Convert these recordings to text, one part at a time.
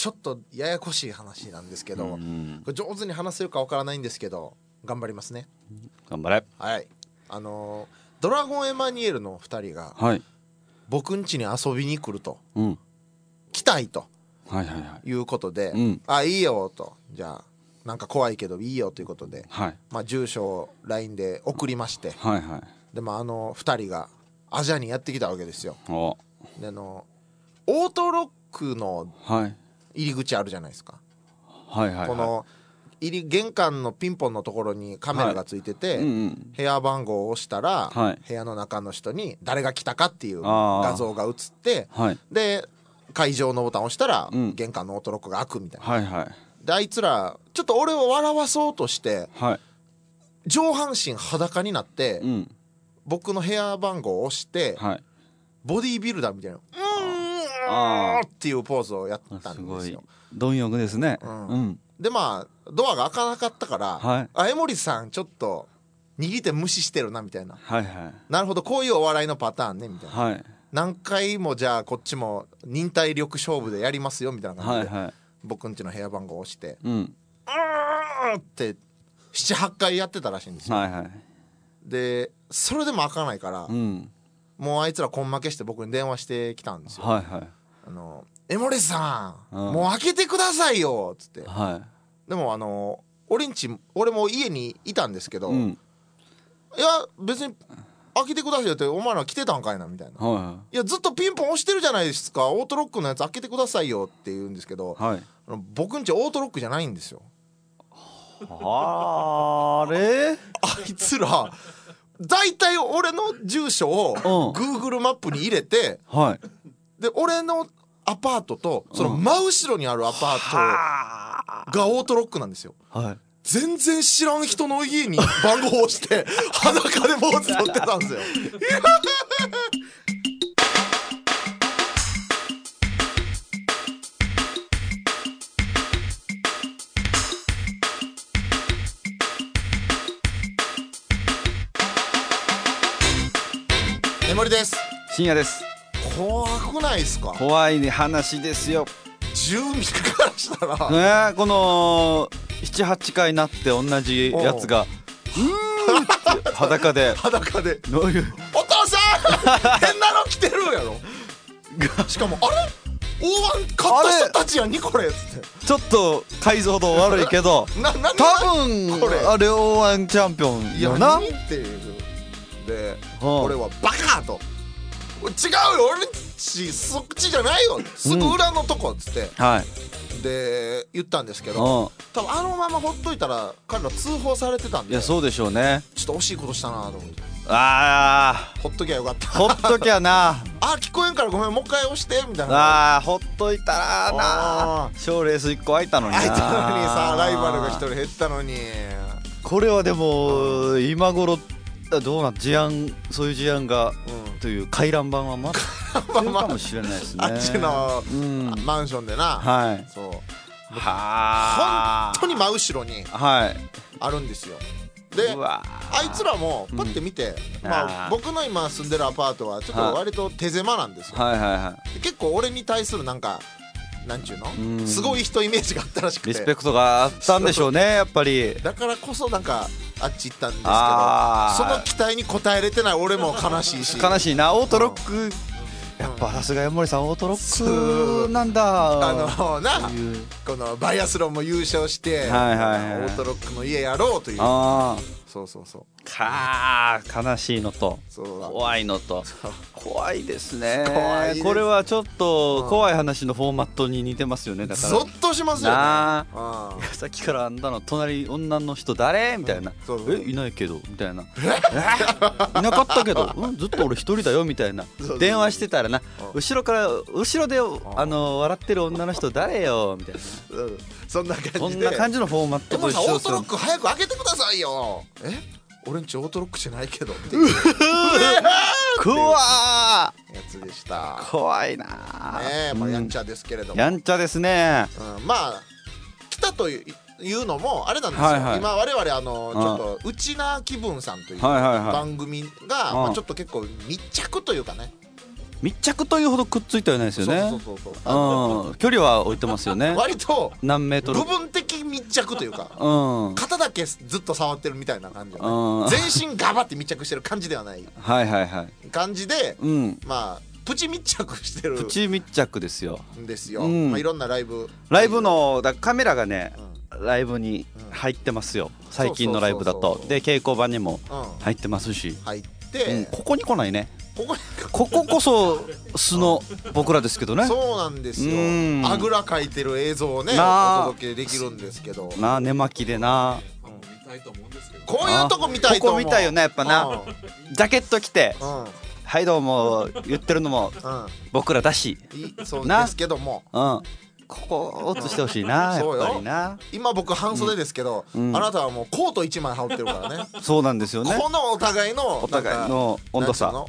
ちょっとややこしい話なんですけど、これ上手に話せるかわからないんですけど頑張りますね。 頑張れ。 はい。ドラゴンエマニュエルの2人が、 はい、 僕ん家に遊びに来ると、 うん来たいと、 はいはいはい、 いうことで、 うん、 あ、いいよと、じゃあなんか怖いけどいいよということで、 はい、 まあ、住所を LINE で送りまして、 はいはい、 でも2人がアジャにやってきたわけですよ。 お、 でオートロックのはい入り口あるじゃないですか。 はいはいはい、 この玄関のピンポンのところにカメラがついてて、 はい、うんうん、 部屋番号を押したら、 はい、 部屋の中の人に誰が来たかっていう画像が映って、 はい、 で会場のボタンを押したら、 うん、 玄関のオートロックが開くみたいな、 はいはい、 であいつらちょっと俺を笑わそうとして、 はい、 上半身裸になって、 うん、 僕の部屋番号を押して、 はい、 ボディービルダーみたいなっていうポーズをやったんですよ。 すごい貪欲ですね、 うんうん、 でまあドアが開かなかったから、 はい、 あ、江森さんちょっと握って無視してるなみたいな、 はいはい、 なるほどこういうお笑いのパターンねみたいな、 はい、 何回もじゃあこっちも忍耐力勝負でやりますよみたいな感じで、 はいはい、 僕んちの部屋番号を押して、 うん、 って7、8回やってたらしいんですよ、 はいはい、 でそれでも開かないから、 うん、 もうあいつら根負けして僕に電話してきたんですよ。 はいはい、 江森さん、 うん、 もう開けてくださいよっつって、 はい、 でも俺も家にいたんですけど、 うん、 いや別に開けてくださいよって、お前ら来てたんかいなみたいな、 はい、 いやずっとピンポン押してるじゃないですか、オートロックのやつ開けてくださいよって言うんですけど、 はい、 僕んちオートロックじゃないんですよ。 あれあいつらだいたい俺の住所を Google マップに入れて、 はい、 で俺のアパートとその真後ろにあるアパートがオートロックなんですよ。 はい、 全然知らん人の家に番号を押して裸で坊主取ってたんですよ。江森です。 深夜です。 怖くないですか？ 怖い話ですよ。 住民からしたら、 ね、この 7,8 回なって同じやつがって裸でどういうお父さん変なの着てるやろ。しかもあれ大腕買った人たちやんにこれっつって、 ちょっと解像度悪いけど多分これあれ大腕チャンピオンよな。 いや何っていうで、俺はバカと、違うよ俺んちそっちじゃないよ、すぐ裏のとこっつって、 はいで言ったんですけど、多分あのままほっといたら彼ら通報されてたんで、 いやそうでしょうね。 ちょっと惜しいことしたなと思って、 あほっときゃよかった。 ほっときゃなあ、聞こえんからごめんもう一回押してみたいな。 ほっといたらな、賞レース1個空いたのにな。 空いたのにさ、ライバルが1人減ったのに。 これはでも今頃どうなん事案、そういう事案が、という回覧板はまあかもしれないですね。 あっちの、マンションでな、 はい、 そうは本当に真後ろにあるんですよ。であいつらもパッて見て、まあ、僕の今住んでるアパートはちょっと割と手狭なんですよ。結構俺に対するなんちゅうの、すごい人イメージがあったらしくて、 リスペクトがあったんでしょうねやっぱり。だからこそなんかあっち行ったんですけど、その期待に応えれてない俺も悲しいし。 悲しいな。オートロックやっぱさすが江森さんオートロックなんだ。 このバイアスロンも優勝して、オートロックの家やろうという、そう悲しいのと怖いのと、怖いですね。これはちょっと怖い話のフォーマットに似てますよね。だからゾッとしますよね。 さっきからあんたの隣女の人誰みたいな、いないけどみたいな、いなかったけどずっと俺一人だよみたいな、電話してたらな、後ろで笑ってる女の人誰よみたいな、 そんな感じのフォーマットと一緒ですよ。 オートロック早く開けてくださいよ。俺んちオートロックじゃないけどっていう怖やつでした。 怖いなね。まあやんちゃですけれども、 やんちゃですね。 まあ来たというのもあれなんですよ。今我々ちょっと内な気分さんという番組がちょっと結構密着というかね、 密着というほどくっついてはいないですよね。距離は置いてますよね。 割と何メートル部分的密着というか、肩だけずっと触ってるみたいな感じ、全身ガバって密着してる感じではない感じで、まあプチ密着してる。 プチ密着ですよ。 まあいろんなライブのカメラがね、ライブに入ってますよ、最近のライブだと。で稽古場にも入ってますし、 入って、 ここに来ないね。こここそ素の僕らですけどね。 そうなんですよ。あぐらかいてる映像をねお届けできるんですけどな、寝巻きでな、 こういうとこ見たいと思う。 ここ見たいよねやっぱな。ジャケット着てはいどうも言ってるのも僕らだし、 そうですけども、 ここ映してほしいな、やっぱりな。 今僕半袖ですけど、あなたはもうコート1枚羽織ってるからね。 そうなんですよね。 このお互いの温度差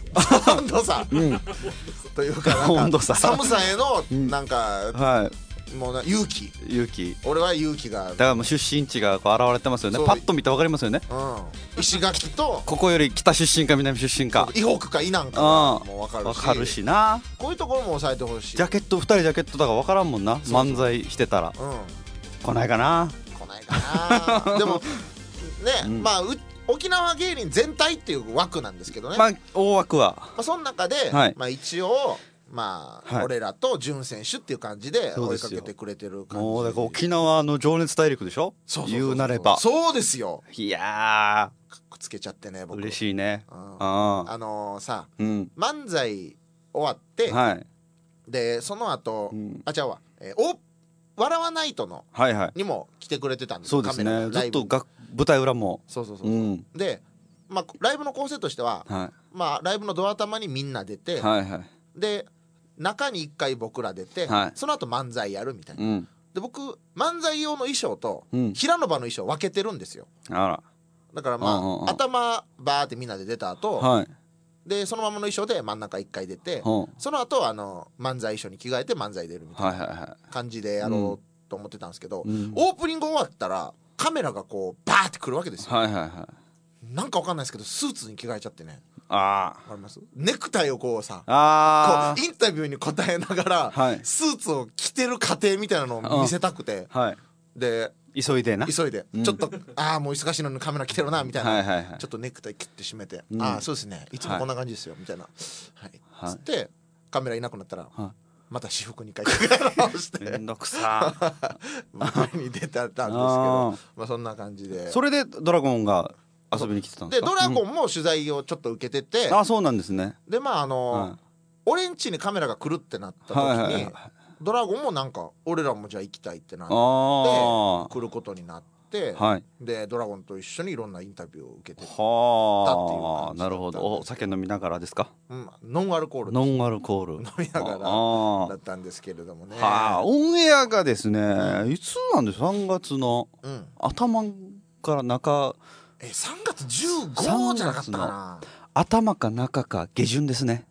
というか、寒さへのなんかもう勇気。俺は勇気が、 だからもう出身地がこう現れてますよね。パッと見て分かりますよね。 石垣とここより北出身か南出身か、 以北か以南かも分かるしな。こういうところも抑えてほしい。 ジャケット2人ジャケットだから分からんもんな。漫才してたら来ないかな。 でもね、まあ沖縄芸人全体っていう枠なんですけどね。 まあ大枠はその中でまあ一応まあ俺らと準選手っていう感じで追いかけてくれてる感じ。 もうだから沖縄の情熱大陸でしょ、言うなれば。 そうですよ。 いやーかっこつけちゃってね僕。 嬉しいね。 さ、漫才終わってでその後ちゃうわ、笑わないとのにも来てくれてたんです。 そうですね、ずっと舞台裏も。 でまあライブの構成としてはまあライブのドア玉にみんな出て、で中に1回僕ら出て、その後漫才やるみたいな。で僕漫才用の衣装と平野場の衣装分けてるんですよ。だからまあ頭バーってみんなで出た後でそのままの衣装で真ん中1回出て、その後漫才衣装に着替えて漫才出るみたいな感じでやろうと思ってたんですけど、オープニング終わったらカメラがこうバーって来るわけですよ。なんかわかんないですけどスーツに着替えちゃってね。わかります？ネクタイをこうさ、こうインタビューに答えながらスーツを着てる過程みたいなのを見せたくて、で急いでちょっともう忙しいのにカメラ来てるなみたいな、ちょっとネクタイキュッて締めて、そうですねいつもこんな感じですよみたいなつってカメラいなくなったらまた私服に変えて直してめんどくさ前に出てたんですけど、まあそんな感じで。 それでドラゴンが遊びに来てたんですか？ でドラゴンも取材をちょっと受けてて、 そうなんですね。 でまあ俺ん家にカメラが来るってなった時にドラゴンもなんか俺らもじゃあ行きたいってなって来ることになって、でドラゴンと一緒にいろんなインタビューを受けてたっていう感じ。 なるほど。お酒飲みながらですか？ ノンアルコール飲みながらだったんですけれどもね。 オンエアがですねいつなんです？3月の頭から中、 3月15じゃなかったかな。 頭か中か下旬ですね。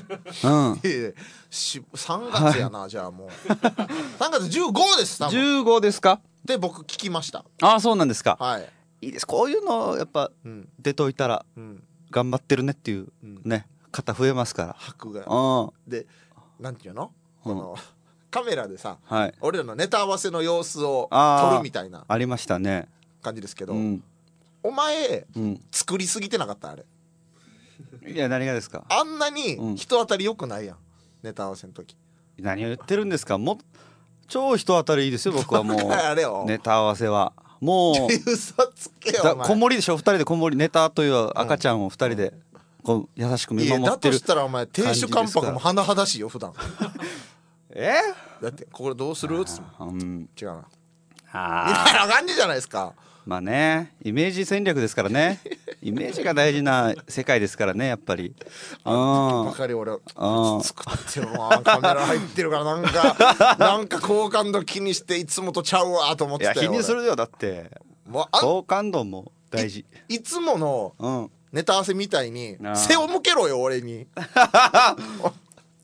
3月やな、じゃあもう3月15です。 15ですか？ で僕聞きました。 そうなんですか。いいです。こういうのやっぱ出といたら頑張ってるねっていうね方増えますから。 箔がでなんていうの、このカメラでさ俺らのネタ合わせの様子を撮るみたいなありましたね感じですけど、お前作りすぎてなかった？あれいや何がですか？ あんなに人当たり良くないやん、ネタ合わせの時。 何を言ってるんですか？もう超人当たりいいですよ僕は。もうネタ合わせはもう嘘つけよ。 子守でしょ。2人で子守、ネタという赤ちゃんを2人でこう優しく見守ってる。 だとしたらお前亭主関白も甚だしいよ普段だってこれどうするっつって違うなみたいな感じじゃないですか。 まあね、イメージ戦略ですからね。イメージが大事な世界ですからね、やっぱり。 ばかり俺作ってるわ、カメラ入ってるからなんか好感度気にしていつもとちゃうわと思ってたよ。 いや気にするよ。だって好感度も大事。 いつものネタ合わせみたいに背を向けろよ俺に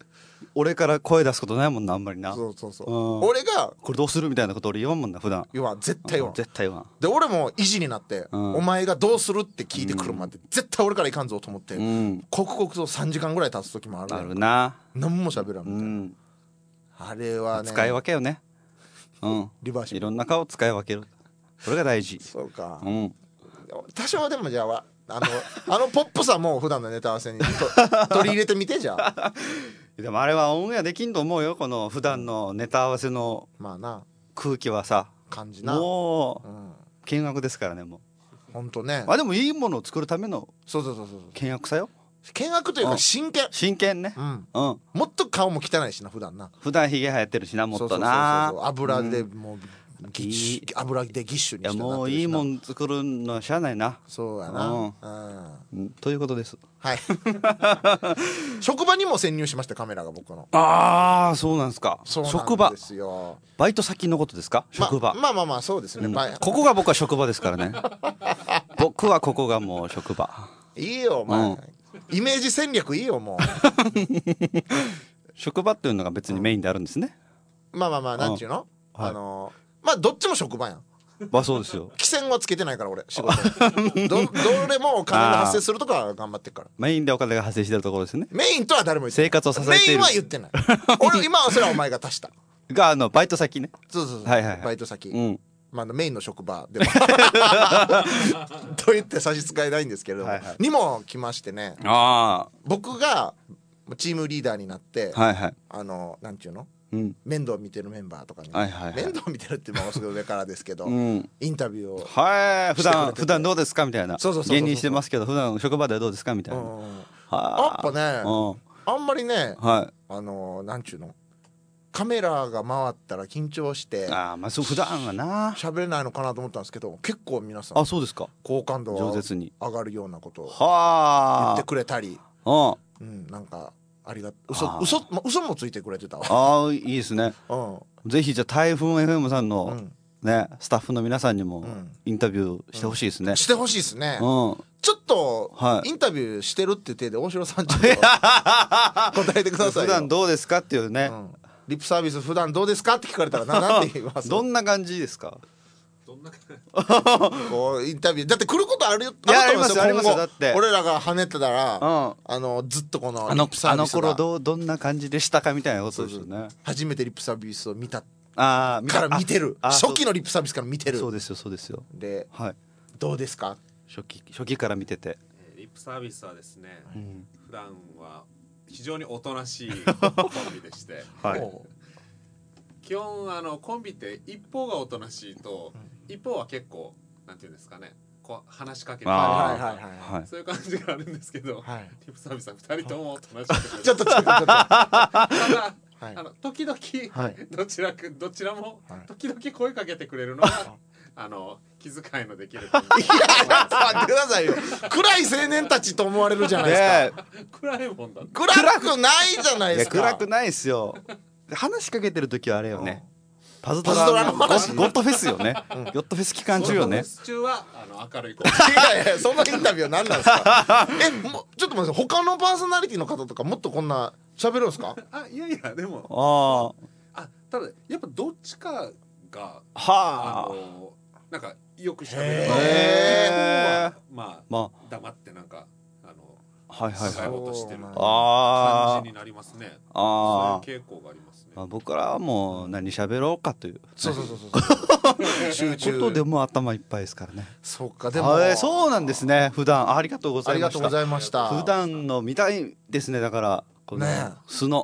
俺から声出すことないもんな、あんまりな。 そうそうそう、俺がこれどうするみたいなこと俺言わんもんな、普段。 言わん、絶対言わん、 絶対言わん。 で俺も意地になって、お前がどうするって聞いてくるまで絶対俺からいかんぞと思って、刻々と3時間ぐらい経つ時もある。 あるな。 何も喋らんみたいな、あれはね、 使い分けよね。 リバーシブル、 いろんな顔使い分ける、これが大事。 そうか、多少でもじゃあポップさも普段のネタ合わせに取り入れてみて。じゃあでもあれはオンエアできんと思うよ、この普段のネタ合わせの空気はさ、 感じな、 もう見学ですからね、もうほんとね。 でもいいものを作るための見学さよ。 見学というか真剣ね。 もっと顔も汚いしな、普段ヒゲ生えてるしな、もっとな。 油でもう油でギッシュにしてなってるしな。 もういいもん作るのはしゃあないな。 そうやな、 ということです。 はい職場にも潜入しました、カメラが、僕の。 ああ、そうなんですか。職場ですよ。 バイト先のことですか、職場。 まあそうですね、 ここが僕は職場ですからね僕はここがもう職場。 いいよお前、イメージ戦略いいよもう職場っていうのが別にメインであるんですね。 まあなんていうの、まあどっちも職場やん。 そうですよ。 規制はつけてないから俺、仕事どれもお金が発生するとかは頑張ってるから。 メインでお金が発生してるところですね。 メインとは誰も言ってない。 生活を支えている。 メインは言ってない俺今はそれはお前が足したがバイト先ね。 そうバイト先、メインの職場でもと言って差し支えないんですけれども、にも来ましてね。僕がチームリーダーになって、なんていうの、面倒見てるメンバーとかに、面倒見てるってもうすぐ上からですけど、インタビューを普段どうですかみたいな。芸人してますけど普段職場ではどうですかみたいな。やっぱね、あんまりね、なんちゅうの、カメラが回ったら緊張してそう普段はな喋れないのかなと思ったんですけど、結構皆さんそうですか、 好感度が上がるようなことを言ってくれたり、なんか嘘もついてくれてたわ。 いいですね。ぜひじゃあ台風 FM さんのねスタッフの皆さんにもインタビューしてほしいですね。 してほしいですね。ちょっとインタビューしてるって手で大城さんちょっと答えてくださいよ。 普段どうですかっていうね、 リップサービス普段どうですかって聞かれたらなんて言います？ どんな感じですか？ こうインタビューだって来ることあるよ。 ありますよだって。 俺らが跳ねてたらずっとこのリップサービスが頃どんな感じでしたかみたいなことですよね。 初めてリップサービスを見たから見てる、初期のリップサービスから見てる。 そうですよ。 でどうですか？ 初期から見てて。 リップサービスはですね、普段は非常におとなしいコンビでして基本コンビって一方がおとなしいと、一方は結構なんていうんですかね、こう話しかけてそういう感じがあるんですけど、リップサービスは2人ともおとなしくてちょっとただ時々どちらも時々声かけてくれるのが気遣いのできる。いや待ってくださいよ。暗い青年たちと思われるじゃないですか。 暗いもんだ。 暗くないじゃないですか。 暗くないですよ。話しかけてる時はあれよね。パズドラのゴッドフェスよね。ゴッドフェス期間中よね。 ゴッドフェス中は明るい子。 いやそのインタビューは何なんですか？ちょっと待って、他のパーソナリティの方とかもっとこんな喋るんですか？ いやでもただやっぱどっちかがなんかよくしゃべる。まあ黙ってなんか使い落としてる感じになりますね。そういう傾向がありますね。 僕らはもう何喋ろうかというそう集中ことでも頭いっぱいですからね。 そうか、でもそうなんですね。普段ありがとうございました。普段の見たいですね。だからこの素の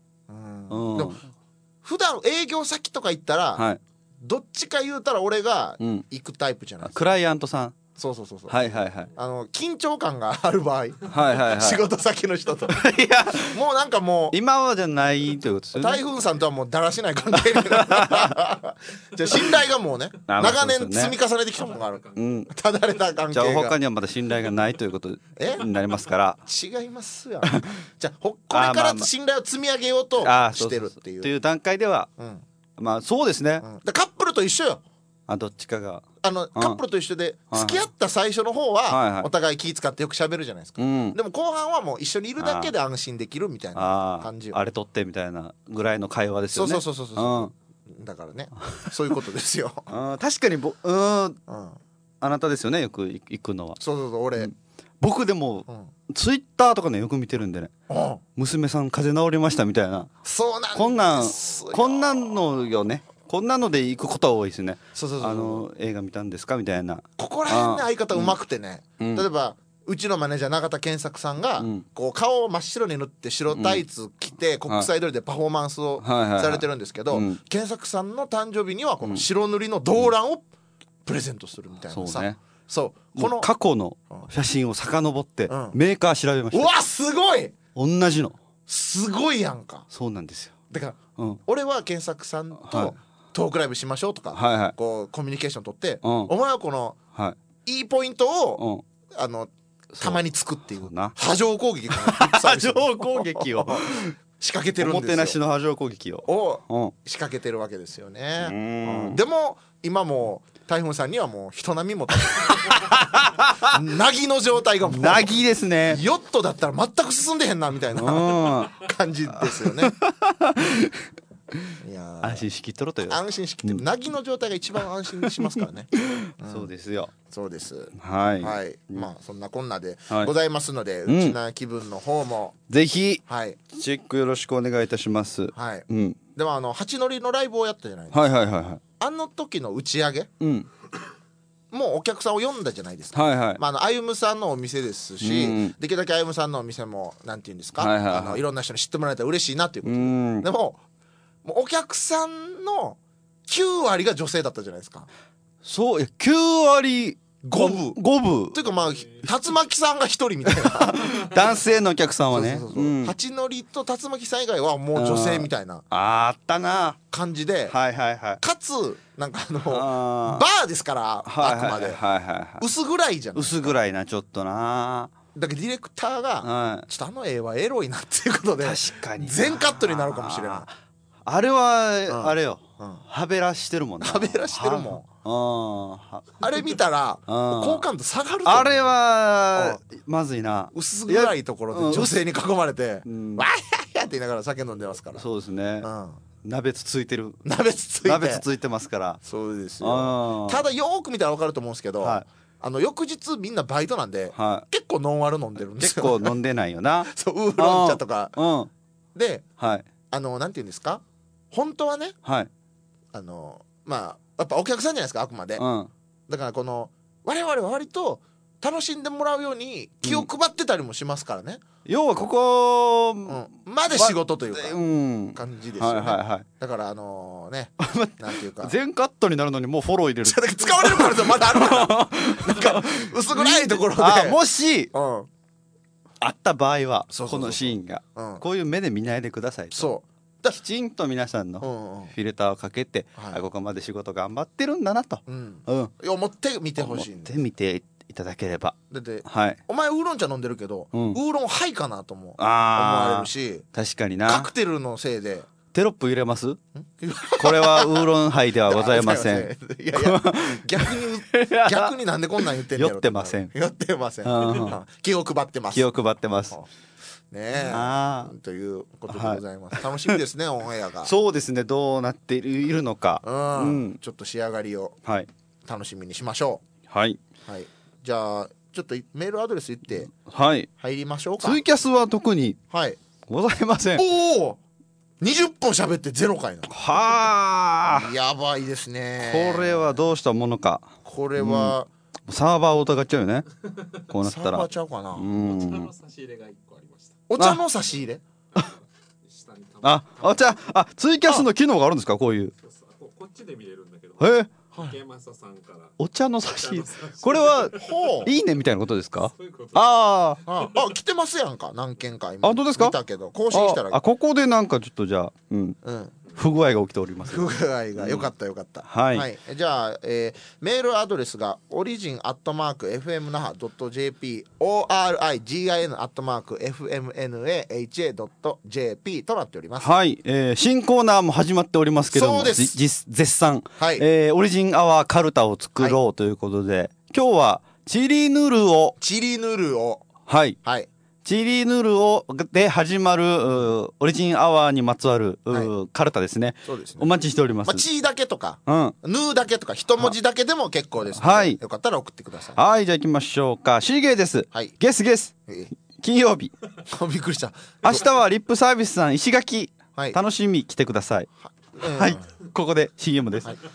普段営業先とか行ったらどっちか言うたら俺が行くタイプじゃないですか。 クライアントさん。 そう緊張感がある場合、仕事先の人といやもうなんかもう今はじゃないということですよね。 台風さんとはもうだらしない関係になるじゃあ信頼がもうね長年積み重ねてきたものがあるただれた関係が。 じゃあ他にはまだ信頼がないということになりますから。 違いますよ。じゃあこれから信頼を積み上げようとしてるっていう段階ではそうですね。 カップルと一緒よ。 どっちかがカップルと一緒で付き合った最初の方はお互い気使ってよく喋るじゃないですか、でも後半はもう一緒にいるだけで安心できるみたいな感じよ。 あれ取ってみたいなぐらいの会話ですよね。 そうだからねそういうことですよ確かにあなたですよねよく行くのは。 そう俺、 僕でも、ツイッターとかねよく見てるんでね、娘さん風邪治りましたみたいな、 そうなんですよ。 こんなんのよね、こんなので行くことは多いですね。映画見たんですかみたいな。 ここら辺ね相方うまくてね、例えばうちのマネージャー永田健作さんが、こう顔を真っ白に塗って白タイツ着て、国際通りでパフォーマンスをされてるんですけど、健作さんの誕生日にはこの白塗りの動乱をプレゼントするみたいなさ、 そうこの過去の写真を遡ってメーカー調べました。 うわすごい、 同じのすごいやんか。 そうなんですよ。 だから、俺は健作さんとトークライブしましょうとか、こうコミュニケーション取って、お前はこの、いいポイントを、たまにつくっていう波状攻撃波状攻撃を仕掛けてるんですよ。 おもてなしの波状攻撃を仕掛けてるわけですよね。でも今も台風さんにはもう人並みもなぎの状態がもうなぎですね。 ヨットだったら全く進んでへんなみたいな感じですよね。いや安心しきっとろという、 安心しきってなぎの状態が一番安心しますからね。 そうですよ。 そうです。 はい、 まあそんなこんなでございますので、うちな気分の方もぜひチェックよろしくお願いいたします。 でも八乗りのライブをやったじゃないですか。あの時の打ち上げ、もうお客さんを呼んだじゃないですか。あゆむさんのお店ですし、できるだけあゆむさんのお店もなんていうんですか、いろんな人に知ってもらえたら嬉しいなということで、でもお客さんの9割が女性だったじゃないですか。 そう9割 5分というか、まあ竜巻さんが1人みたいな男性のお客さんはね、 八乗りと竜巻さん以外はもう女性みたいなあったな感じで、かつなんかバーですから、あくまで薄暗いじゃないですか。 薄暗いなちょっとな。 だけどディレクターがちょっと絵はエロいなっていうことで全カットになるかもしれない。 あれはあれよ、はべらしてるもんね。 はべらしてるもん。あれ見たら好感度下がると思う。 あれはまずいな。 薄暗いところで女性に囲まれて「わーやって言いながら酒飲んでますから。 そうですね。鍋つついてる。 鍋つついてますから。 そうですよ。ただよーく見たら分かると思うんですけど、翌日みんなバイトなんで結構ノンアル飲んでるんですよ。 結構飲んでないよな。 そう、ウーロン茶とかで、なんていうんですか、本当はね、まあやっぱお客さんじゃないですか、あくまで。だからこの我々は割と楽しんでもらうように気を配ってたりもしますからね。 要はここまで仕事というか感じですよね。だからね、なんていうか全カットになるのにもうフォロー入れる。 使われる可能性まだあるからなんか薄暗いところでもしあった場合はこのシーンがこういう目で見ないでくださいと。そうきちんと皆さんのフィルターをかけて、ここまで仕事頑張ってるんだなと思って見てほしい。 思って見ていただければ。 だってお前ウーロン茶飲んでるけどウーロンハイかなとも思われるし、 確かにな。 カクテルのせいでテロップ入れます？これはウーロンハイではございません。 いやいや逆になんでこんなん言ってんのやろ。 酔ってません。 酔ってません。気を配ってます。 気を配ってます。 ねえということでございます。楽しみですね、オンエアが。 そうですね、どうなっているのか、 ちょっと仕上がりを楽しみにしましょう。じゃあちょっとメールアドレス言って入りましょうか。 ツイキャスは特にございません。 おお、20分喋って0回な。 はあ、 やばいですね。 これはどうしたものか。 これはサーバーを疑っちゃうよね、こうなったら。 サーバーちゃうかな。 お茶の差し入れが1個ありました。 お茶の差し入れお茶、ツイキャスの機能があるんですか。こういうこっちで見れるんだけど、池正さんからお茶の差し入れ、これはいいねみたいなことですか。 来てますやんか、何件か今本当ですか。 見たけど更新したらここでなんかちょっとじゃあ不具合が起きております。 不具合がよかったよかった、 はい、 はい、じゃあ、メールアドレスが origin@fmnaha.jp origin@fmnaha.jp となっております。 はい、新コーナーも始まっておりますけども、 そうです、 絶賛、 はい、 オリジンアワーカルタを作ろうということで、はい、今日はチリヌルをはい、はい、チリヌルオで始まるオリジンアワーにまつわる、はい、カルタですね。 そうですね。 お待ちしております。 まあ、チーだけとか、ヌーだけとか一文字だけでも結構ですので、 はい、 よかったら送ってください。 はい、じゃあ行きましょうか。シーゲーです。はい、ゲス、金曜日。 びっくりした。 明日はリップサービスさん石垣、はい、楽しみ来てください。はい、ここで CM です。はい、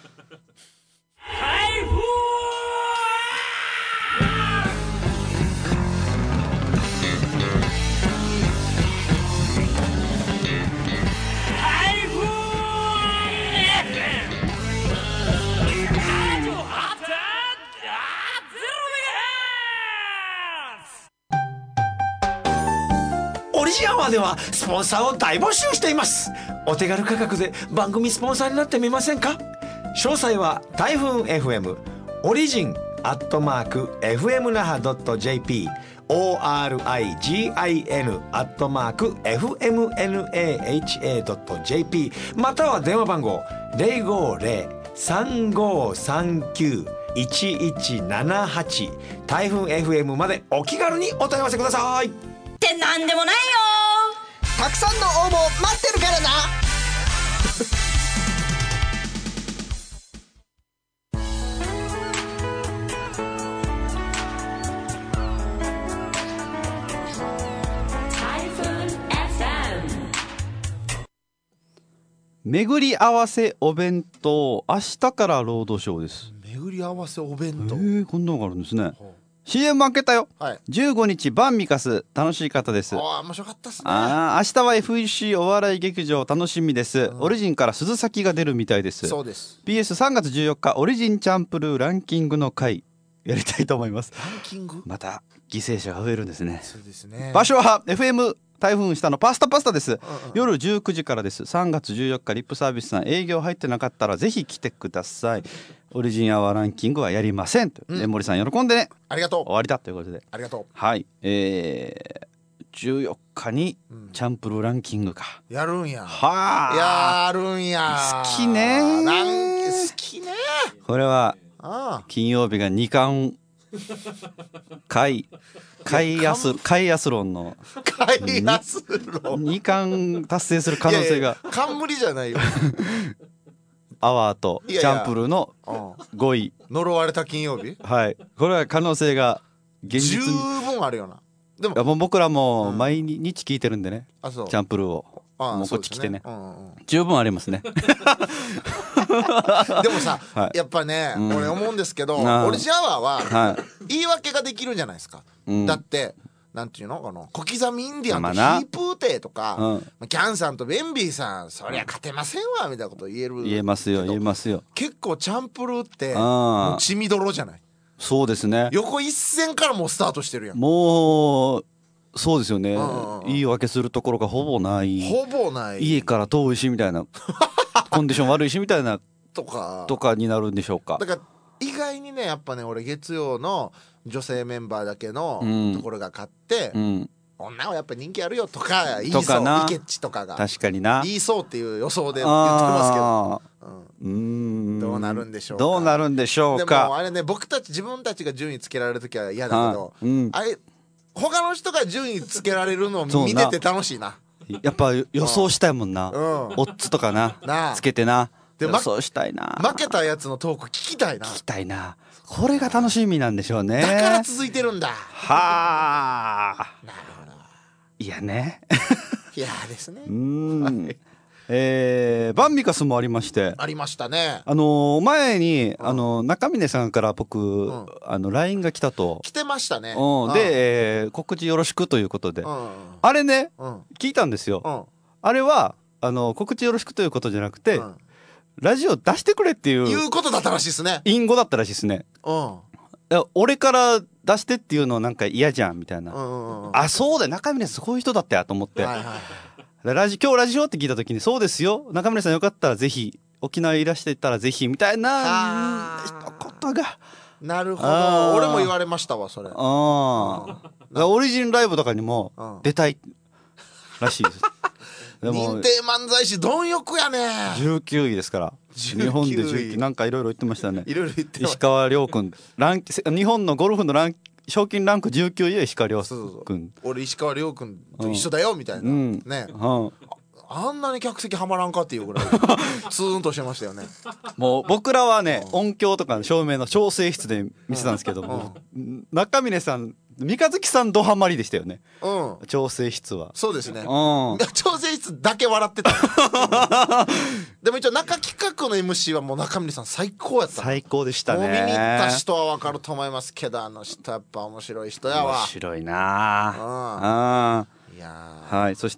オリジンアワーではスポンサーを大募集しています。お手軽価格で番組スポンサーになってみませんか？詳細は台風 FM オリジン@fmnaha.jp origin@fmnaha.jp または電話番号 050-3539-1178 台風 FM までお気軽にお問い合わせください。 ってなんでもないよ。 たくさんの応募待ってるからな。 巡り合わせお弁当、明日からロードショーです。 巡り合わせお弁当、 こんなのがあるんですね。CM 開けたよ、はい、15日バンミカス楽しい方です。 面白かったっすね。 明日は FEC お笑い劇場楽しみです、オリジンから鈴先が出るみたいです。 そうです。 PS3 月14日オリジンチャンプルーランキングの回やりたいと思います。 ランキングまた犠牲者が増えるんですね。 そうですね。 場所は FM 台風下のパスタです、夜19時からです。3月14日リップサービスさん営業入ってなかったらぜひ来てください。オリジンアワーランキングはやりませんと、森さん喜んでね。 ありがとう。 終わりだということで、 ありがとう。 はい、14日にチャンプルーランキングか、 やるんや。 はやるんや。 好きね。 好きね。 これは金曜日が2冠カイアスロンの2冠達成する可能性が。 冠じゃないよ。 アワーとチャンプルーの5位。 呪われた金曜日。 はい、これは可能性が現実に十分あるよな。 でも僕らも毎日聞いてるんでね、チャンプルーをもうこっち来てね、十分ありますね。 でもさ、やっぱね、俺思うんですけど、オリジンアワーは言い訳ができるじゃないですか。だってなんていうの、小刻みインディアンとヒープーテーとか、キャンさんとベンビーさん、そりゃ勝てませんわみたいなこと言えますよ。結構チャンプルーってもう血みどろじゃない。 そうですね。 横一線からもうスタートしてるやん。 もうそうですよね。言い訳するところがほぼない。家から遠いしみたいなコンディション悪いしみたいなとかになるんでしょうか。 だから意外にね、やっぱね、俺月曜の女性メンバーだけのところが勝って、女はやっぱ人気あるよとか言いそう。イケッチとかが確かにな言いそうっていう予想で言ってますけど、どうなるんでしょうか。 どうなるんでしょうか。 でもあれね、自分たちが順位つけられるときは嫌だけど、あれ他の人が順位つけられるのを見てて楽しいな。 やっぱ予想したいもんな、オッズとかなつけてな、予想したいな。 負けたやつのトーク聞きたいな。これが楽しみなんでしょうね。 だから続いてるんだ。 はあ、 なるほど。 いやね。 いやですね。 バンミカスもありまして。 ありましたね。 前に中峰さんから僕LINE が来たと。 来てましたね。 で告知よろしくということで、あれね聞いたんですよ。あれは告知よろしくということじゃなくて、ラジオ出してくれっていうことだったらしいですね。 隠語だったらしいですね。俺から出してっていうのなんか嫌じゃんみたいな。あ、そうだよ、中峰すごい人だったやと思って。 今日ラジオって聞いた時にそうですよ中村さんよかったらぜひ沖縄いらしてたらぜひみたいな一言がなるほど俺も言われましたわそれオリジンライブとかにも出たいらしいですでも認定漫才師貪欲やね 19位ですから日本で19位なんかいろいろ言ってましたねいろいろ言ってました石川遼君日本のゴルフの賞金ランク19位は石川遼君俺石川遼君と一緒だよみたいなねあんなに客席はまらんかっていうぐらいツーンとしてましたよねもう僕らはね音響とかの照明の調整室で見てたんですけども中峰さん三日月さんドハマりでしたよね調整室はそうですね調整室だけ笑ってたでも一応中企画の MC はもう中峰さん最高やった最高でしたねもう見に行った人は分かると思いますけどあの人やっぱ面白い人やわ面白いなはい、そして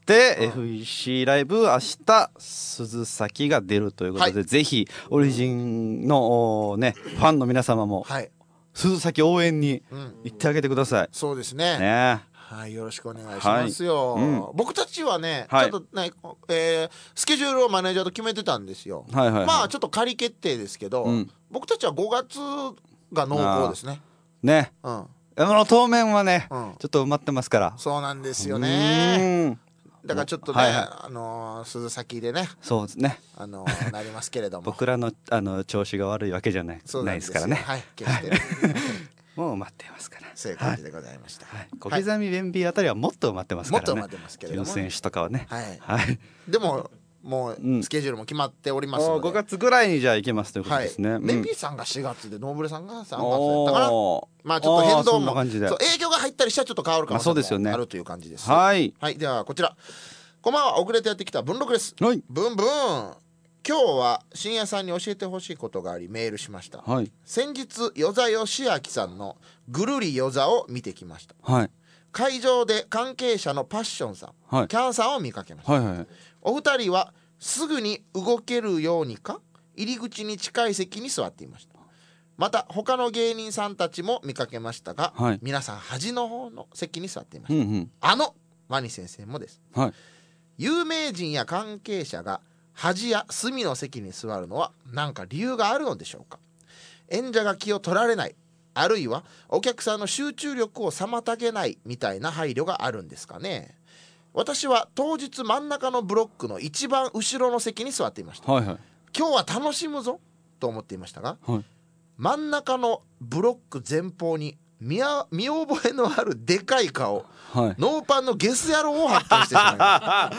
、FEC ライブ明日鈴崎が出るということで、ぜひオリジンの、ね、ファンの皆様も、鈴崎応援に行ってあげてください、 そうですねはい、よろしくお願いしますよ、僕たちはね、ちょっとね、スケジュールをマネージャーと決めてたんですよ、まあちょっと仮決定ですけど、僕たちは5月が濃厚ですねね、当面はね、ちょっと埋まってますからそうなんですよねだからちょっとね、鈴崎でねそうですねなりますけれども僕らの調子が悪いわけじゃないですからねはい決してもう埋まってますからそういう感じでございました、 小刻みベンビーあたりはもっと埋まってますからねもっと埋まってますけれども選手とかはねでももうスケジュールも決まっておりますので、 5月ぐらいにじゃあ行けますということですね。 ベンビーさんが4月でノーブレさんが3月だったかな。まあちょっと変動も営業が入ったりしたらちょっと変わる可能性もあるという感じです。はいではこちらこんばんは遅れてやってきた文録です。ブンブン今日は深夜さんに教えてほしいことがありメールしました。先日与座義明さんのぐるり与座を見てきました。会場で関係者のパッションさん、キャンさんを見かけました。お二人はすぐに動けるようにか入り口に近い席に座っていました。また他の芸人さんたちも見かけましたが、皆さん端の方の席に座っていました。ワニ先生もです、有名人や関係者が端や隅の席に座るのは何か理由があるのでしょうか。演者が気を取られない、あるいはお客さんの集中力を妨げないみたいな配慮があるんですかね。私は当日真ん中のブロックの一番後ろの席に座っていました。今日は楽しむぞと思っていましたが、真ん中のブロック前方に見覚えのあるでかい顔、ノーパンのゲス野郎を発見してしまいま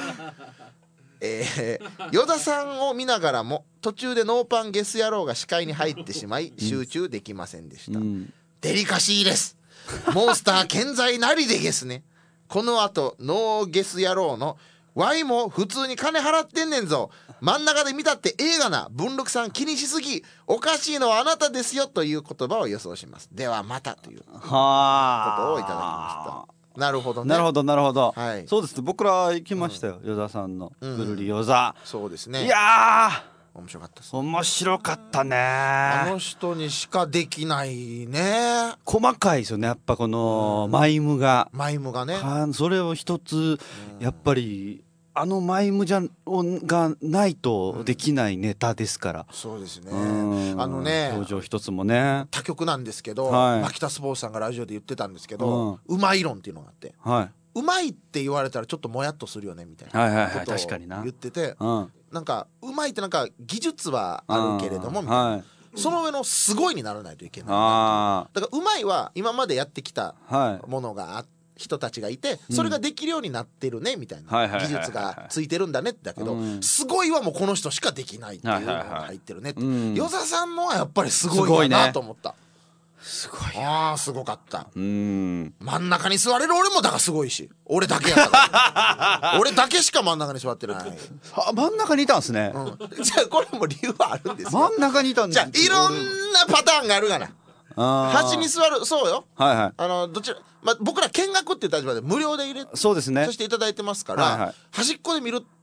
した与田さんを見ながらも途中でノーパンゲス野郎が視界に入ってしまい集中できませんでした。デリカシーです。モンスター健在なりでゲスね。この後ノーゲス野郎のワイも普通に金払ってんねんぞ、真ん中で見たって映画な、文禄さん気にしすぎ、おかしいのはあなたですよという言葉を予想します。ではまたということをいただきました。なるほどね。 なるほどなるほど、そうですね、僕ら行きましたよ、与田さんのぐるり与座。 そうですね。 いや面白かったです。 面白かったね。 あの人にしかできないね。 細かいですよね、やっぱこのマイムがね、 それを一つやっぱりマイムがないとできないネタですから。 そうですね。表情一つもね他局なんですけど、牧田スポーツさんがラジオで言ってたんですけど、うまい論っていうのがあって、うまいって言われたらちょっともやっとするよねみたいなことを言ってて、なんかうまいってなんか技術はあるけれどもみたいな、その上のすごいにならないといけない。だからうまいは今までやってきたものが人たちがいて、それができるようになってるねみたいな、技術がついてるんだねだけど、すごいはもうこの人しかできないっていうのが入ってるねって。与座さんのはやっぱりすごいなと思った。すごい。すごかった。真ん中に座れる俺もだからすごいし、俺だけやから俺だけしか真ん中に座ってる。 真ん中にいたんですね。 じゃあこれも理由はあるんですよ。 真ん中にいたんです。 じゃあいろんなパターンがあるがな。端に座る、そうよ。どちら、僕ら見学っていう立場で無料で入れそうですね、 させていただいてますから、端っこで見るって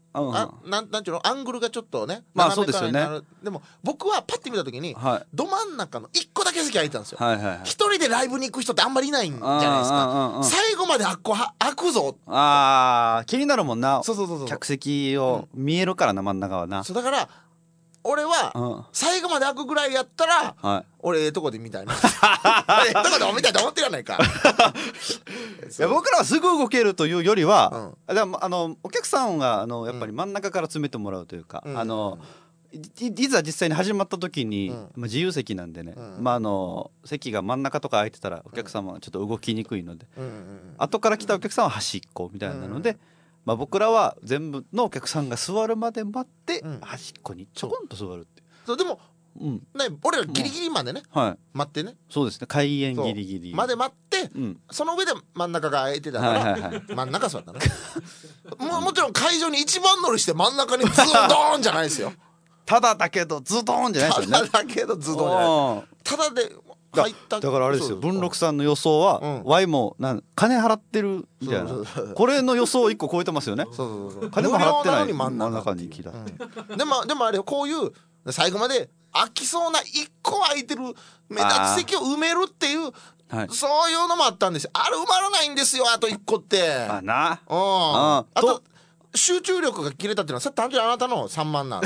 なんちゅうのアングルがちょっとねまあそうですよね。 でも僕はパッて見た時に、ど真ん中の1個だけ席空いてたんですよ。一人でライブに行く人ってあんまりいないんじゃないですか。最後まで開くぞ。 気になるもんな。 そう客席を見えるからな、真ん中はな。 そうだから俺は最後まで開くぐらいやったら、俺とこで見たいな。とこで見たいと思ってるやないか。 いや僕らはすぐ動けるというよりは、でもお客さんがやっぱり真ん中から詰めてもらうというか、いざ実際に始まった時に、自由席なんでね、席が真ん中とか空いてたらお客様はちょっと動きにくいので、後から来たお客さんは端っこみたいなので。僕らは全部のお客さんが座るまで待って端っこにちょこんと座るって。 そうでも俺らギリギリまでね待ってね。 そうですね、開演ギリギリまで待って、その上で真ん中が空いてたから真ん中座ったね。もちろん会場に一番乗りして真ん中にズドーンじゃないですよ。 ただだけどズドーンじゃないですよね。 ただだけどズドーンじゃない。ただで入っただからあれですよ、文録さんの予想は、ワイも金払ってるみたいな、これの予想1個超えてますよね。金も払ってない真ん中に来た。 でもあれこういう最後まで空きそうな1個空いてる目立つ席を埋めるっていう、そういうのもあったんですよ。あれ埋まらないんですよ、あと1個って。あと集中力が切れたっていうのはそれ単純にあなたの散漫な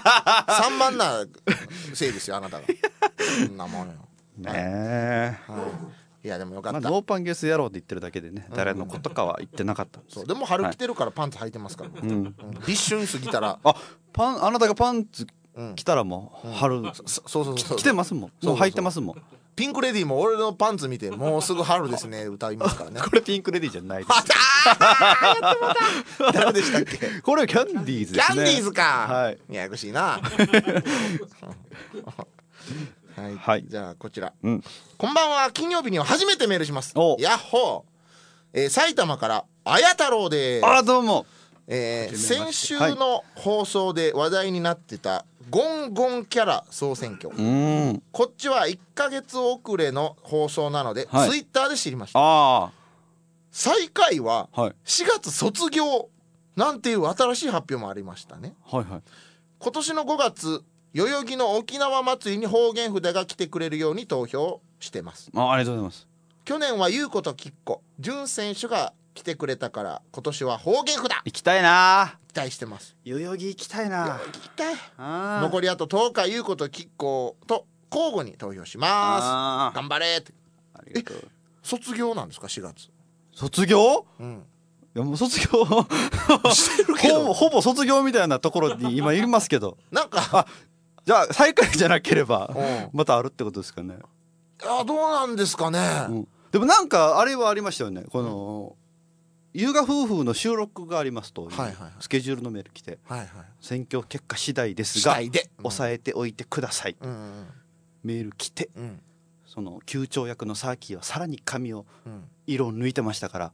せいですよ、あなたが。そんなもんよねえ。 いやでもよかった。 ノーパンゲス野郎って言ってるだけでね、誰のことかは言ってなかった。 そうでも春来てるからパンツ履いてますから。立春過ぎたらあなたがパンツ着たらもう春着てますもん。もう履いてますもん。 ピンクレディーも俺のパンツ見てもうすぐ春ですね歌いますからね。 これピンクレディーじゃないです。 誰でしたっけ。 これはキャンディーズですね。 キャンディーズか。ややこしいな。はい、じゃあこちら、こんばんは。金曜日には初めてメールします。やっほー、埼玉からあや太郎です。 どうも。 先週の放送で話題になってたゴンゴンキャラ総選挙、こっちは1ヶ月遅れの放送なので、ツイッターで知りました。最下位は4月卒業なんていう新しい発表もありましたね。今年の5月代々木の沖縄祭りに方言札が来てくれるように投票してます。 ありがとうございます。 去年は優子ときっこ潤選手が来てくれたから今年は方言札行きたいな。 期待してます。 代々木行きたいな。 行きたい。残りあと10日優子ときっこと交互に投票します。頑張れって。 ありがとう。 卒業なんですか4月。 卒業？いやもう卒業してるけどほぼ卒業みたいなところに今いますけど。 なんかじゃあ最下位じゃなければまたあるってことですかね。 どうなんですかね。 でもなんかあれはありましたよね。この優雅夫婦の収録がありますとスケジュールのメール来て、選挙結果次第ですが抑えておいてください、メール来て、その級長役のサーキーはさらに髪を色を抜いてましたから、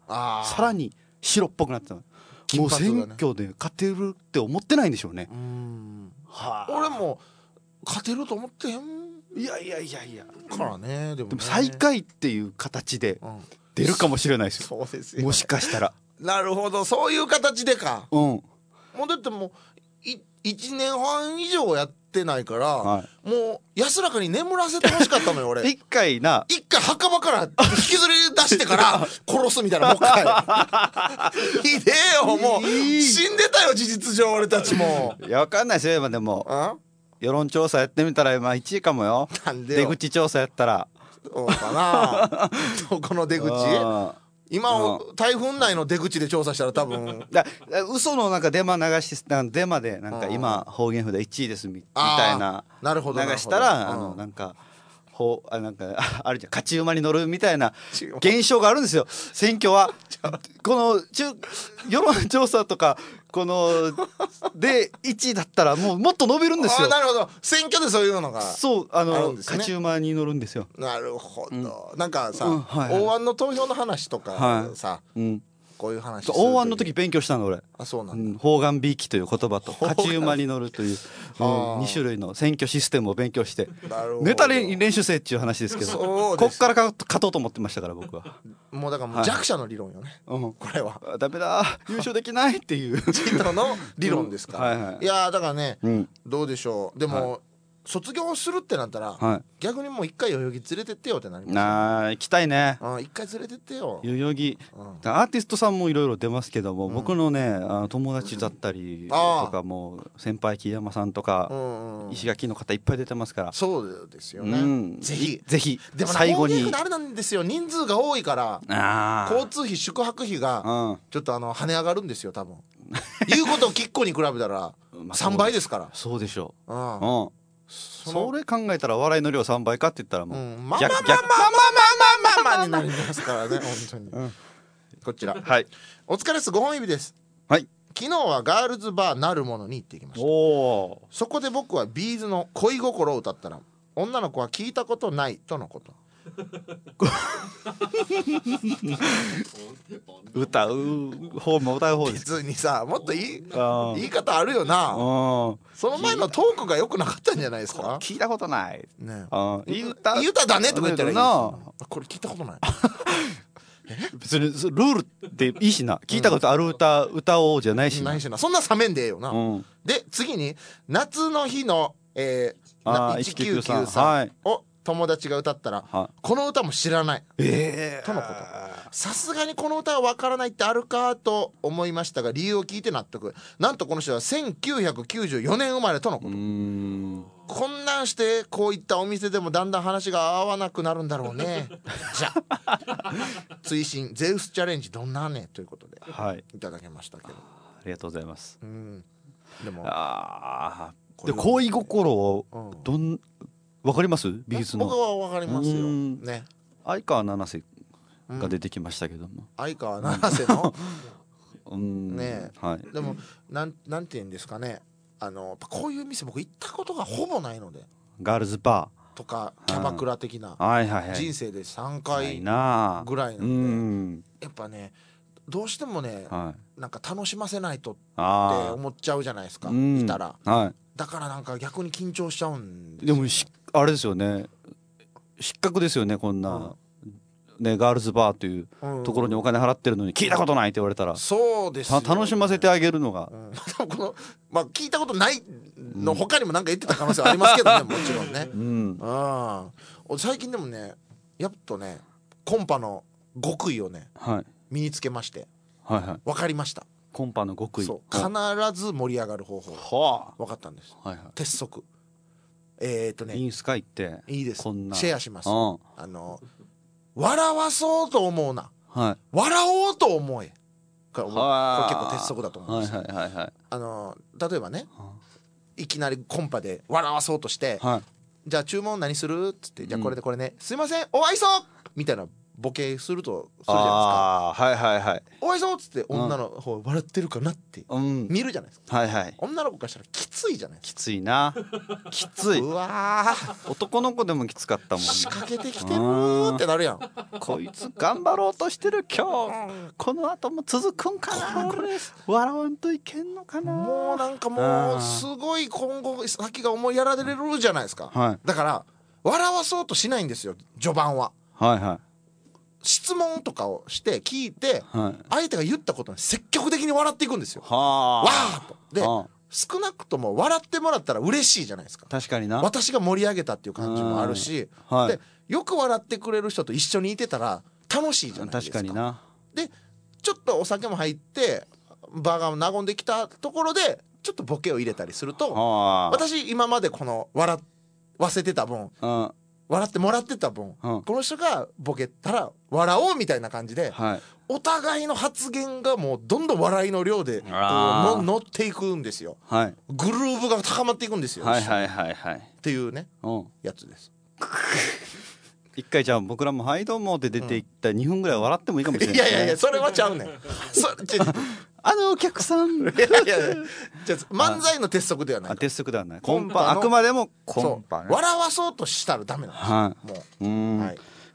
さらに白っぽくなってた。もう選挙で勝てるって思ってないんでしょうね。 俺も勝てると思ってへん。 いやからね。でも最下位っていう形で出るかもしれないですよ。 そうですよ。 もしかしたら。 なるほど、そういう形でか。もうだってもう1年半以上やってないから、もう安らかに眠らせてほしかったのよ俺。 一回墓場から引きずり出してから殺すみたいな。もう一回ひでえよ。もう死んでたよ事実上俺たちも。 いやわかんないですよ。でも世論調査やってみたら1位かもよ。出口調査やったらそうかな。この出口今台風内の出口で調査したら多分嘘のなんかデマ流してデマでなんか今方言札1位ですみたいな流したらなんかなんかあるじゃん、勝ち馬に乗るみたいな現象があるんですよ。選挙はこの世論調査とかこので1位だったらもっと伸びるんですよ。 なるほど、選挙でそういうのがそう勝ち馬に乗るんですよ。 なるほど。なんかさ、法案の投票の話とかさ、 こういう話。 大湾の時勉強したの俺。 あ、そうなんだ。 砲丸びいきという言葉と勝ち馬に乗るという2種類の選挙システムを勉強して、ネタ練習せっていう話ですけど、こっから勝とうと思ってましたから僕は。 もうだからもう弱者の理論よね、これは。 ダメだ優勝できないっていう人の理論ですから。いやだからね、どうでしょう。でも卒業するってなったら逆にもう一回代々木連れてってよってなりますよ。 行きたいね。 一回連れてってよ代々木。アーティストさんもいろいろ出ますけども、僕のね友達だったりとかも先輩木山さんとか石垣の方いっぱい出てますから。 そうですよね。ぜひ。でも最後にあれなんですよ、人数が多いから交通費宿泊費がちょっと跳ね上がるんですよ多分。言うことをきっこに比べたら3倍ですから。 そうでしょう。それ考えたら笑いの量3倍かって言ったらもうまあになりますからね本当に。こちらお疲れっす5本指です。昨日はガールズバーなるものに行ってきました。そこで僕はビーズの恋心を歌ったら女の子は聞いたことないとのこと。 歌う方も歌う方です。 普通にさもっと言い方あるよな。その前のトークが良くなかったんじゃないですか。 聞いたことないね。 いい歌だねとか言ったらいいな。これ聞いたことない。 別にルールっていいしな。聞いたことある歌おうじゃないしな。 そんな冷めんでええよな。で次に夏の日の1993を友達が歌ったらこの歌も知らないとのこと。さすがにこの歌は分からないってあるかと思いましたが理由を聞いて納得。なんとこの人は1994年生まれとのこと。こんなんしてこういったお店でもだんだん話が合わなくなるんだろうね。じゃあ追伸ゼウスチャレンジどんなねということでいただきましたけど、 ありがとうございます。 でも恋心をわかります？ビーズの。 僕はわかりますよね。 相川七瀬が出てきましたけども。 相川七瀬のねえ。でもなんて言うんですかね。こういう店僕行ったことがほぼないので。 ガールズバーとかキャバクラ的な人生で3回ぐらいなんで、やっぱねどうしてもねなんか楽しませないとって思っちゃうじゃないですかいたら。だからなんか逆に緊張しちゃうんですよ。 でもあれですよね、失格ですよねこんな、ね、ガールズバーというところにお金払ってるのに聞いたことないって言われたら、 そうですよね、 楽しませてあげるのが、 この聞いたことないの他にも何か言ってた可能性はありますけどねもちろんね。最近でもねやっとねコンパの極意をね身につけまして、分かりました。 コンパの極意、 そう必ず盛り上がる方法分かったんです。鉄則。 インスカ行っていいです、シこんなェアします。笑わそうと思うな、笑おうと思え。これ結構鉄則だと思うんですよ。例えばねいきなりコンパで笑わそうとして、じゃあ注文何するっつって、じゃあこれでこれね、すいませんお愛想みたいなボケするとするじゃないですか。お愛想っつって女の方笑ってるかなって見るじゃないですか。女の子からしたらきついじゃないですか。 きついなきつい。 うわ男の子でもきつかったもん。 仕掛けてきてるってなるやん。 こいつ頑張ろうとしてる今日、この後も続くんかな、笑わんといけんのかな。 もうなんかもうすごい今後先が思いやられるじゃないですか。だから笑わそうとしないんですよ序盤は。質問とかをして聞いて、相手が言ったことに積極的に笑っていくんですよ。わーっと。で少なくとも笑ってもらったら嬉しいじゃないですか。 確かにな。 私が盛り上げたっていう感じもあるし、でよく笑ってくれる人と一緒にいてたら楽しいじゃないですか。 確かにな。 でちょっとお酒も入って場が和んできたところでちょっとボケを入れたりすると、私今までこの笑わせてた分、笑ってもらってた分、この人がボケたら笑おうみたいな感じで、お互いの発言がもうどんどん笑いの量で乗っていくんですよ。グルーヴが高まっていくんですよ。っていうねやつです。 一回じゃあ僕らも「はいどうも」って出ていった2分ぐらい笑ってもいいかもしれない。 いやそれはちゃうねん。 お客さん漫才の鉄則ではない。 鉄則ではない。コンパあくまでもコンパね。 笑わそうとしたらダメなんですよ。もう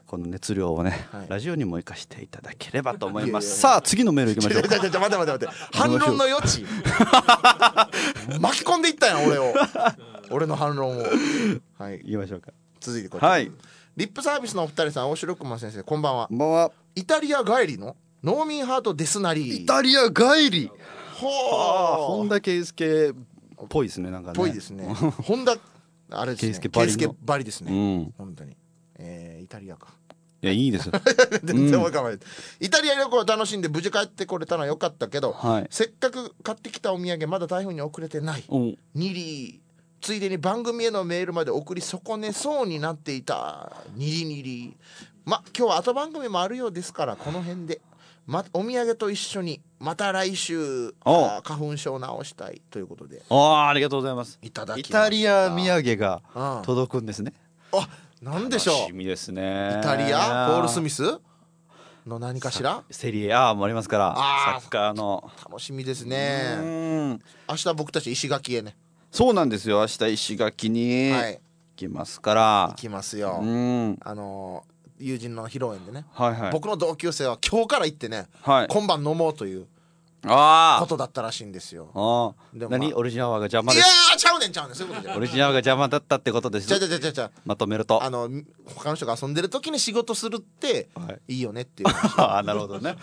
この熱量をね、ラジオにも生かしていただければと思います。さあ次のメールいきましょうか。 待って反論の余地巻き込んでいったやん俺の反論を。はい、 言いましょうか。 続いてこちら、リップサービスのお二人さん、大城くま先生、こんばんは。 こんばんは。 イタリア帰りの農民ハートデスナリー。 イタリア帰り、本田圭佑っぽいですね。なんかね、 ぽいですね。本田あれですね、圭佑ばりですね、本当に。イタリアか。 いや、いいですよ。 全然わかんない。イタリア旅行を楽しんで無事帰ってこれたのは良かったけど、せっかく買ってきたお土産まだ台風に遅れてない。ニリついでに番組へのメールまで送り損ねそうになっていた。ニリ今日は後番組もあるようですから、この辺でお土産と一緒にまた来週花粉症治したいということで、 ありがとうございます。 いただきました。 イタリア土産が届くんですね。 なんでしょう。 楽しみですね。 イタリアポール・スミスの何かしらセリエ A もありますから、サッカーの。 楽しみですね。明日僕たち石垣へね。 そうなんですよ。明日石垣に行きますから。 行きますよ。友人の披露宴でね、僕の同級生は今日から行ってね、今晩飲もうということだったらしいんですよ。 何、オリジナルが邪魔です。 いやちゃうねんそういうことじゃ。 オリジナルが邪魔だったってことです。 じゃまとめると、 他の人が遊んでる時に仕事するっていいよねっていう。 なるほどね。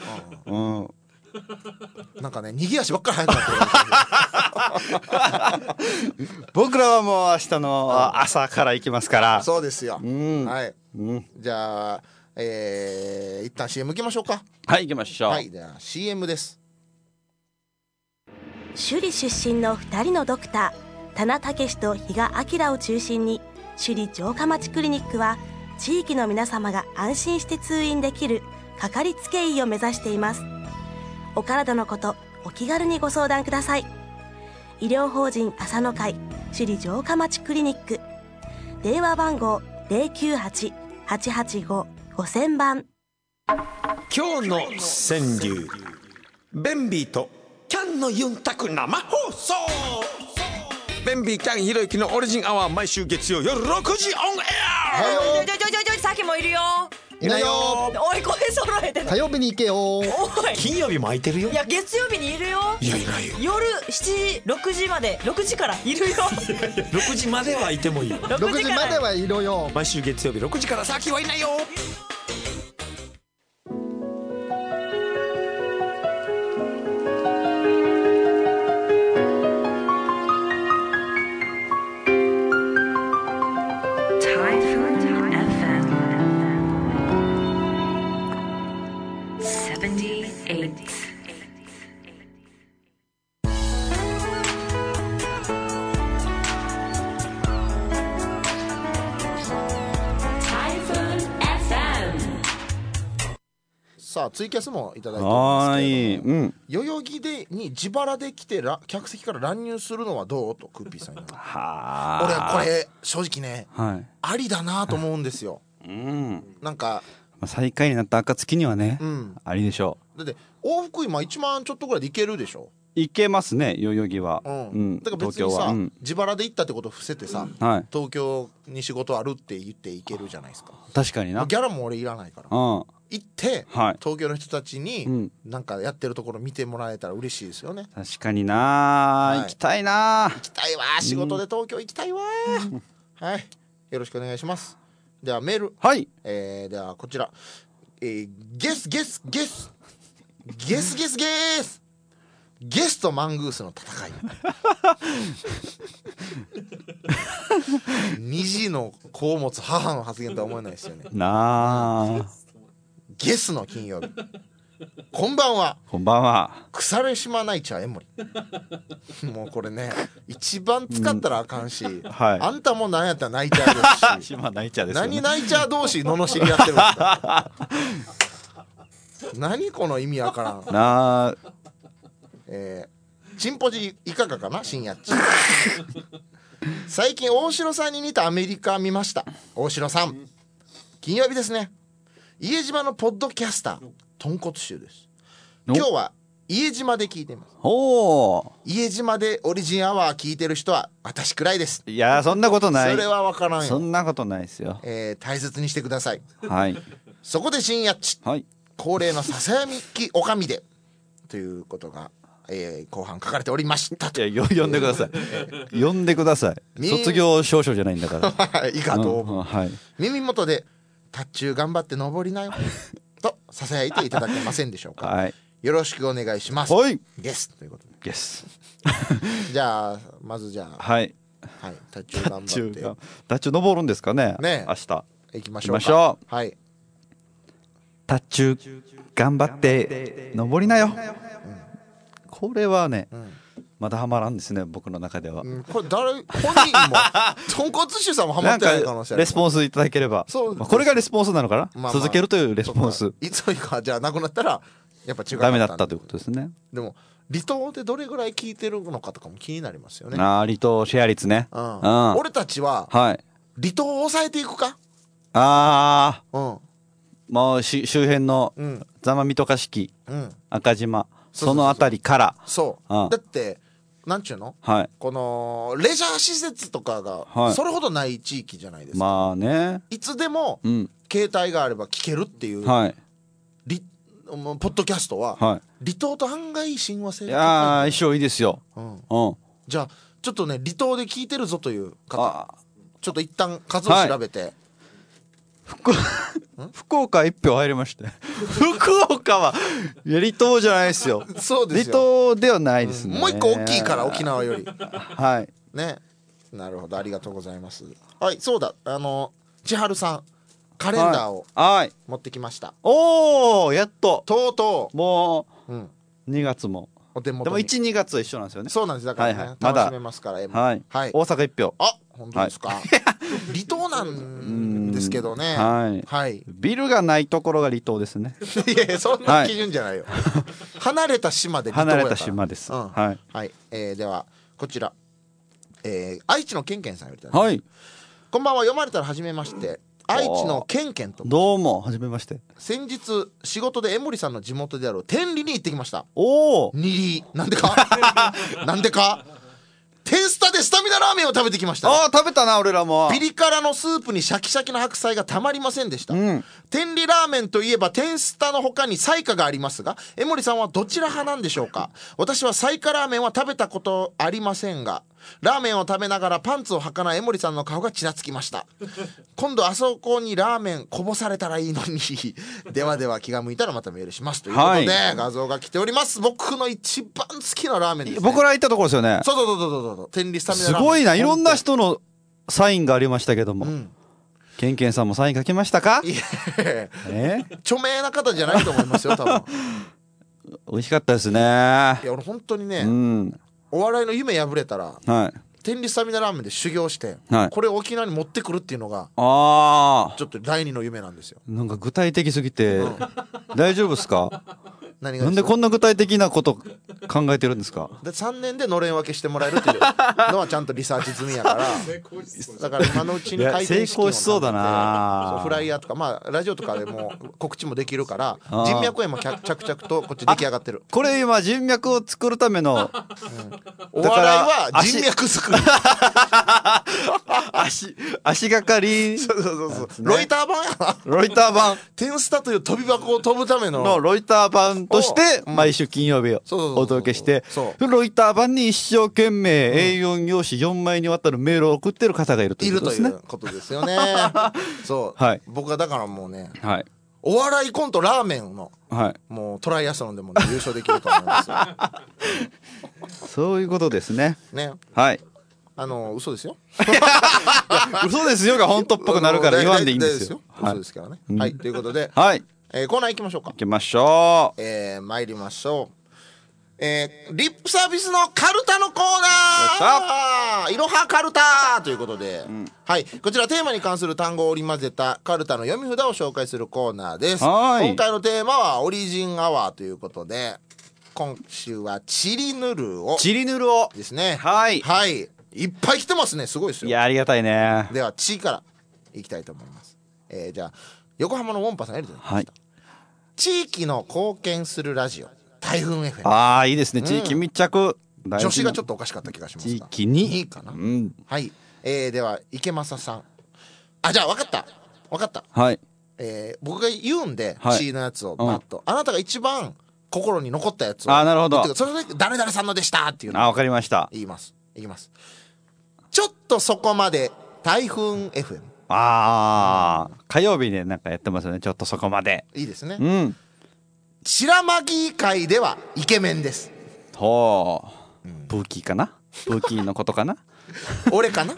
なんかね、逃げ足ばっかり早くなってる。 僕らはもう明日の朝から行きますから。 そうですよ。はい。じゃあ一旦 CM 行きましょうか。 はい、行きましょう。 はい、では CM です。 首里出身の2人のドクター、田名武と比嘉明を中心に、首里城下町クリニックは地域の皆様が安心して通院できるかかりつけ医を目指しています。お体のこと、お気軽にご相談ください。医療法人朝の会首里城下町クリニック、電話番号 098-885-5000 番。 今日の川柳、ベンビーとキャンのユンタク生放送。ベンビーキャンひろゆきのオリジンアワー、毎週月曜夜6時オンエア。 さっきもいるよ。 いないよ。 おい、声揃えて。 火曜日に行けよ。 金曜日も空いてるよ。 いや、月曜日にいるよ。 いや、いないよ。 夜7時6時まで、6時からいるよ。 6時まではいてもいいよ。 6時まではいるよ。 毎週月曜日6時から先はいないよ。 さあツイキャスもいただいてますけど、代々木に自腹で来て客席から乱入するのはどうとクッピーさんに。俺はこれ正直ね、ありだなと思うんですよ。なんか最下位になった暁にはね、ありでしょう。だって往復今1万ちょっとぐらいで行けるでしょ。 行けますね、代々木は。 だから別にさ、自腹で行ったってことを伏せてさ、東京に仕事あるって言って行けるじゃないですか。 確かにな。 ギャラも俺いらないから行って、東京の人たちになんかやってるところ見てもらえたら嬉しいですよね。 確かにな、行きたいな。 行きたいわ、仕事で東京行きたいわ。はい、よろしくお願いします。ではメール、ではこちら、ゲストマングースの戦い。虹の子を持つ母の発言とは思えないですよね。ゲスの金曜日。こんばんは。 こんばんは。 腐れ島ナイチャー江森。もうこれね、一番使ったらあかんし、あんたもなんやったらナイチャーですし。 島ナイチャーですよね。 何ナイチャー同士罵り合ってるんですか。何この意味わからんな。チンポジいかがかな、深夜っち。最近大城さんに似たアメリカ見ました。大城さん、金曜日ですね。家島のポッドキャスター豚骨臭です。今日は家島で聞いています。 おー、 家島でオリジンアワー聞いてる人は私くらいです。 いやそんなことない。 それは分からんよ。 そんなことないですよ。 大切にしてください。 はい。 そこで深夜っち、 はい、 恒例のささやみきおかみでということが、後半書かれておりましたと。 いや呼んでください。呼んでください。卒業証書じゃないんだからいいかと思う、 はい、 耳元でタッチュー頑張って登りなよとささやいていただけませんでしょうか。 はい、 よろしくお願いします。 はい、 ゲスということでゲスじゃあまずじゃあはい、 はい、タッチュー頑張ってタッチュー登るんですかね。 ね、 明日行きましょうか。はい、 タッチュー頑張って登りなよ、これはね、まだハマらんですね僕の中では、 これ誰本人も豚骨師さんもハマってない可能性ある。 レスポンスいただければ。そう、これがレスポンスなのかな、続けるというレスポンス。 いつかじゃあなくなったらやっぱ違うダメだったということですね。 でも離島でどれぐらい聞いてるのかとかも気になりますよね。 離島シェア率ね。 俺たちは離島を抑えていくか。 もう周辺の座間水戸敷、赤島、そのあたりから。 そうだってなんちゅうの、このレジャー施設とかがそれほどない地域じゃないですか。 まあね、 いつでも携帯があれば聞けるっていう、ポッドキャストは離島と案外親和性が高い。いや相性いいですよ。 じゃあちょっとね離島で聞いてるぞという方、ちょっと一旦数を調べて、 福岡1票入りまして福岡はいや離島じゃないですよ。 そうですよ、離島ではないですね、 もう一個大きいから沖縄よりはいね。なるほど、ありがとうございます。はい、そうだ、千春さんカレンダーを持ってきました。 おー、やっととうとうもう2月もお手元に。 でも 1,2 月は一緒なんですよね。 そうなんです、だからね楽しめますから。 はい、大阪1票。 あ、本当ですか。離島なんですけどね。はい、 ビルがないところが離島ですね。 いやそんな基準じゃないよ。離れた島で離島やから。 離れた島です。はい、 ではこちら愛知のケンケンさんより、 はい、 こんばんは。読まれたら初めまして、愛知のケンケンと。 どうも初めまして。 先日仕事で江森さんの地元である天理に行ってきました。 おお、 二里なんでかなんでか天スタでスタミナラーメンを食べてきました。 食べたな俺らも。 ピリ辛のスープにシャキシャキの白菜がたまりませんでした。天理ラーメンといえば天スタの他に彩華がありますが、江森さんはどちら派なんでしょうか。私は彩華ラーメンは食べたことありませんが、ラーメンを食べながらパンツを履かない江森さんの顔がちらつきました。今度あそこにラーメンこぼされたらいいのにではでは気が向いたらまたメールしますということで、画像が来ております。僕の一番好きなラーメンですね。 僕ら行ったところですよね。 そう天理スタミナラーメン。 すごいな、いろんな人のサインがありましたけども、ケンケンさんもサイン書きましたか。 著名な方じゃないと思いますよ多分。 美味しかったですね。いや俺本当にね、お笑いの夢破れたら、天理スタミナラーメンで修行して、これを沖縄に持ってくるっていうのがちょっと第二の夢なんですよ。 なんか具体的すぎて、大丈夫ですか。 何がなんでこんな具体的なこと考えてるんですか。 で3年でのれん分けしてもらえるっていうのはちゃんとリサーチ済みやからだから今のうちに開店式を成功しそうだな。 フライヤーとか、まあラジオとかでも告知もできるから、人脈園も着々とこっち出来上がってる。 これ今人脈を作るための、 お笑いは人脈作る足がかり。 そうロイター版やな。 ロイター版天スタという飛び箱を飛ぶためのロイター版として毎週金曜日をお届けして、ロイター版に一生懸命 A4 用紙4枚にわたるメールを送ってる方がいるということですね。 いるということですよね。そう、僕はだからもうね、お笑いコントラーメンの、もうトライアスロンでも、優勝できると思いますよ。 そういうことですね。はい。 嘘ですよ。 嘘ですよが本当っぽくなるから言わんでいいんですよ。 嘘ですからね。はい、ということで、コーナー行きましょうか。 行きましょう。 参りましょう。リップサービスのカルタのコーナー、いろはカルタということで、はい、こちらテーマに関する単語を織り交ぜたカルタの読み札を紹介するコーナーです。今回のテーマはオリジンアワーということで、今週はチリヌルをですね。はい、いっぱい来てますね。すごいですよ。 いや、ありがたいね。 ではチからいきたいと思います。じゃあ横浜のウォンパさんやりとりました。地域の貢献するラジオ、 台風 FM。 ああいいですね、地域密着。 女子がちょっとおかしかった気がしますが、 地域に 2位かな、はい。では池正さん、じゃあ分かった、 はい。 僕が言うんで、 はい、 C のやつをバッと、あなたが一番心に残ったやつを、 なるほど、 それで誰々さんのでしたっていうのを、 分かりました。 いきます。ちょっとそこまで台風 FM。 火曜日でなんかやってますよね、ちょっとそこまで。 いいですね。白マギ会ではイケメンです。 ほう、ブーキーかな、ブーキーのことかな俺かな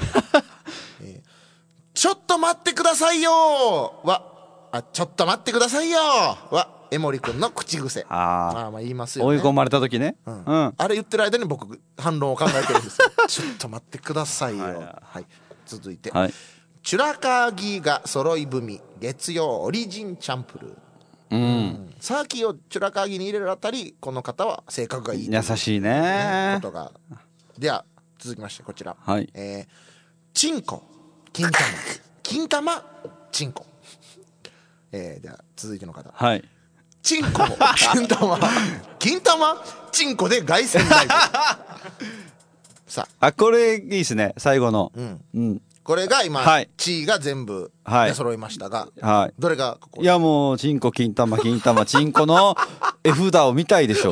ちょっと待ってくださいよは、ちょっと待ってくださいよは江森くんの口癖。まあ言いますよね、 追い込まれた時ね。 あれ言ってる間に僕反論を考えてるんですよちょっと待ってくださいよ。はい、続いて、チュラカーギが揃い踏み月曜オリジンチャンプルー。サーキーをチュラカーギに入れるあたり、この方は性格がいい、 優しいねことが。では続きましてこちら、チンコ金玉チンコ。では続いての方、チンコ金玉チンコで凱旋ライブさあ、 これいいですね、最後の。 これが今、地位が全部出揃いましたが、どれがここ？ いやもうチンコ金玉チンコの絵札を見たいでしょ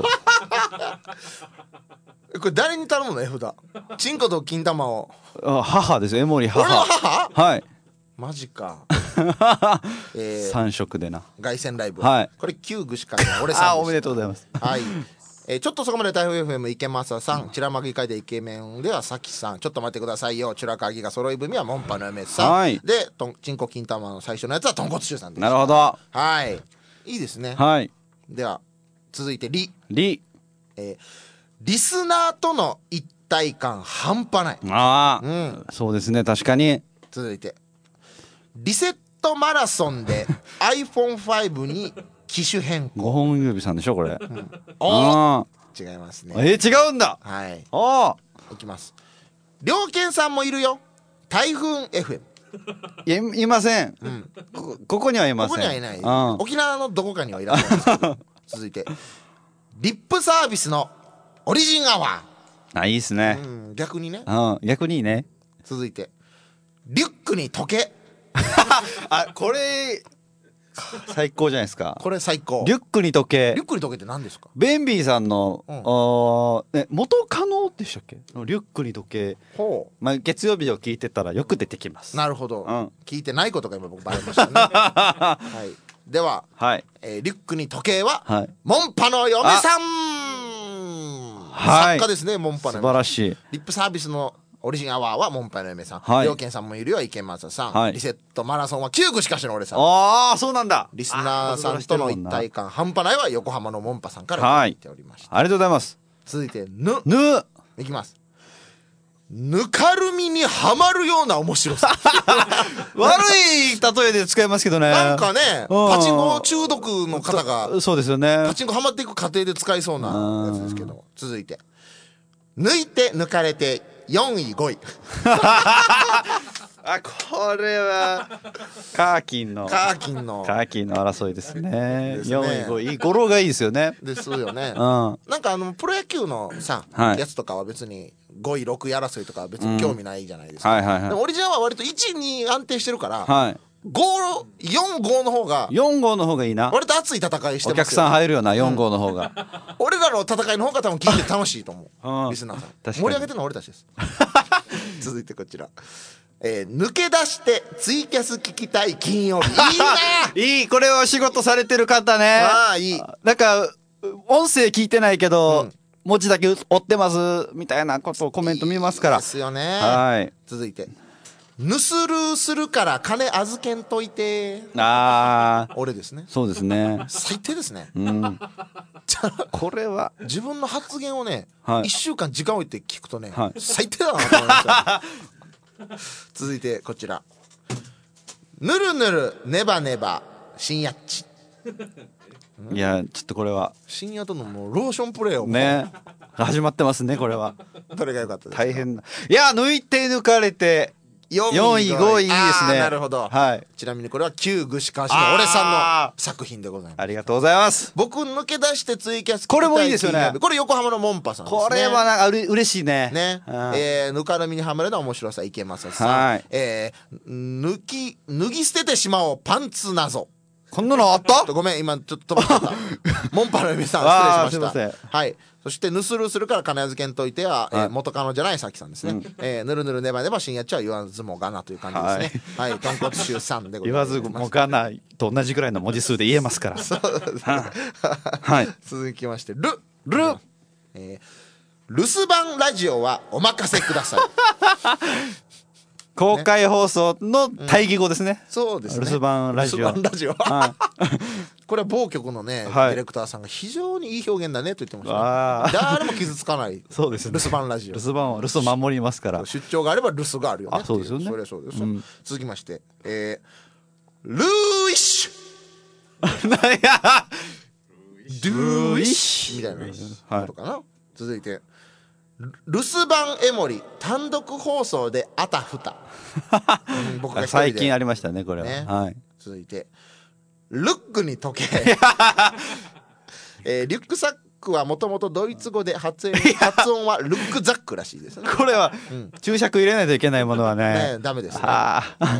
これ誰に頼むの？絵札。チンコと金玉を。 母ですよ、江森母。 俺の母？ はい。 マジか。 3色でな。 凱旋ライブ。 はい。 これ旧具しかない俺さん。 おめでとうございます。 はい。ちょっとそこまで台風 FM 池正さん、チラマギ会でイケメンではさきさん、ちょっと待ってくださいよ、チュラカギが揃い踏みはモンパの嫁さん、でチンコ金玉の最初のやつは豚骨臭さんです。 なるほど。 はい、いいですね。 はい。 では続いてリスナーとの一体感半端ない。 そうですね、確かに。 続いてリセットマラソンで iPhone5 に機種変更。 5本指さんでしょこれ。 違いますね。 違うんだ。 はい。いきます。猟犬さんもいるよ。台風 FM。 いません。ここにはいません。 ここにはいない。沖縄のどこかにはいらっしゃいます。続いてリップサービスのオリジンアワー。いいですね。 逆にね。 逆にいいね。 続いてリュックに時計。 これ最高じゃないですか。 これ最高。 リュックに時計。 リュックに時計って何ですか？ ベンビーさんの元カノでしたっけ？リュックに時計。月曜日を聞いてたらよく出てきます。 なるほど。聞いてないことが今僕バレましたね。はい。ではリュックに時計はモンパの嫁さん。作家ですね、モンパの。 素晴らしい。 リップサービスのオリジンアワーはモンパの嫁さん、猟犬さんもいるよ池松さん、リセットマラソンは9区しかしの俺さん。 そうなんだ。 リスナーさんとの一体感半端ないは横浜のモンパさんから聞いておりました。 ありがとうございます。 続いていきます。ぬかるみにはまるような面白さ。 悪い例えで使いますけどね。 なんかね、パチンコ中毒の方がそうですよね、 パチンコはまっていく過程で使いそうなやつですけど。続いて抜いて抜かれて4位5位。 これはカーキンの争いですね。4位5位語呂がいいですよね。 ですよね。なんかプロ野球のさやつとかは別に5位6位争いとかは別に興味ないじゃないですか。でもオリジナルは割と1、2安定してるから4、5の方が 4号の方がいいな。 割と熱い戦いしてますよ。 お客さん入るよな4号の方が。 俺らの戦いの方が多分聞いて楽しいと思う。リスナーさん盛り上げてるのは俺たちです。続いてこちら抜け出してツイキャス聞きたい金曜日。いいね。 いい。これは仕事されてる方ね。 いい。 なんか音声聞いてないけど文字だけ追ってますみたいなことをコメント見ますから。 ですよね。続いてぬするするから金預けんといて。俺ですね。 そうですね。 最低ですね。 これは自分の発言をね1週間時間を置いて聞くとね最低だなと思いました。続いてこちらぬるぬるネバネバ深夜っち。 いやちょっとこれは深夜とのもうローションプレーをね始まってますね。これはどれが良かったですか？ 大変な。いや抜いて抜かれて 4位5位いいですね。なるほど、はい、ちなみにこれは旧串川市の俺さんの作品でございます。 ありがとうございます。 僕抜け出してツイキャスこれもいいですよね。 これ横浜のモンパさんですね。 これはなんか嬉しいね。 ぬかるみにはまれた面白さ池正さん、はい、脱ぎ捨ててしまおうパンツ謎。 こんなのあった？ ごめん今ちょっと飛ばしちゃったモンパの皆さん失礼しました。はい。そしてぬするするから金預けんといては、元カノじゃないさきさんですね、ぬるぬるねばねば深夜っちは言わずもがなという感じですね。はい、豚骨臭さんでございます。 言わずもがなと同じぐらいの文字数で言えますからそうですねはい。続きましてルス版ラジオはお任せください公開放送の対義語ですね。 そうですね。 留守番ラジオ。 これは某局のね、ディレクターさんが非常にいい表現だねと言ってましたね。誰も傷つかない。 そうですね。 留守番ラジオ。 留守番は留守を守りますから。 出張があれば留守があるよね。 そうですよね。 それそうです。続きまして、ルーイッシュ。ドゥーイッシュみたいなことかな。続いて。留守番エモリ単独放送であたふた僕が最近ありましたねこれは、ね、はい、 続いてルックに時計リュックサックはもともとドイツ語で発音はルックザックらしいですねこれは、注釈入れないといけないものはねダメですね、はい、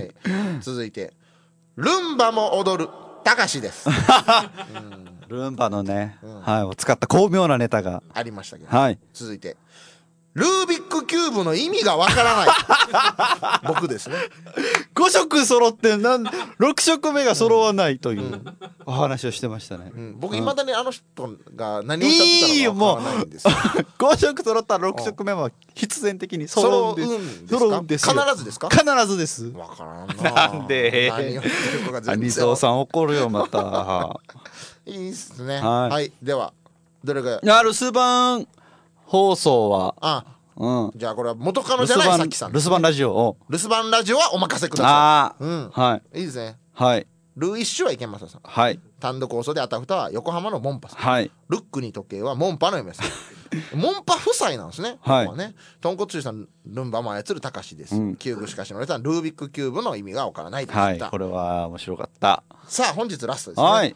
続いてルンバも踊るたかしです、 ルンバのね、はい、使った巧妙なネタがありましたけど、 はい、 続いてルービックキューブの意味がわからない僕ですね。 5色揃って6色目が揃わないというお話をしてましたね、 僕いまだにあの人が何をおっしゃってたのかわからないんですよ。 5色揃ったら6色目は必然的に揃うんですよ。 必ずですか？ 必ずです。 わからんな。 なんで何を言ってるかが全然。 アニソーさん怒るよまたいいっすね。はい、ではどれが留守番放送はじゃあこれは元カノじゃないさきさん留守番ラジオ留守番ラジオはお任せください。 はい、 いいですね。 はい。 ルーイッシュは池正さん、 はい、 単独放送であたふたは横浜のモンパさん、 はい、 ルックに時計はモンパの嫁さんモンパ夫妻なんですね、はい、ここはね。豚骨臭さんルンバも操るたかしです、キューブしかしのれたルービックキューブの意味がわからないでした、はい、 これは面白かった。 さあ本日ラストですね、 はい、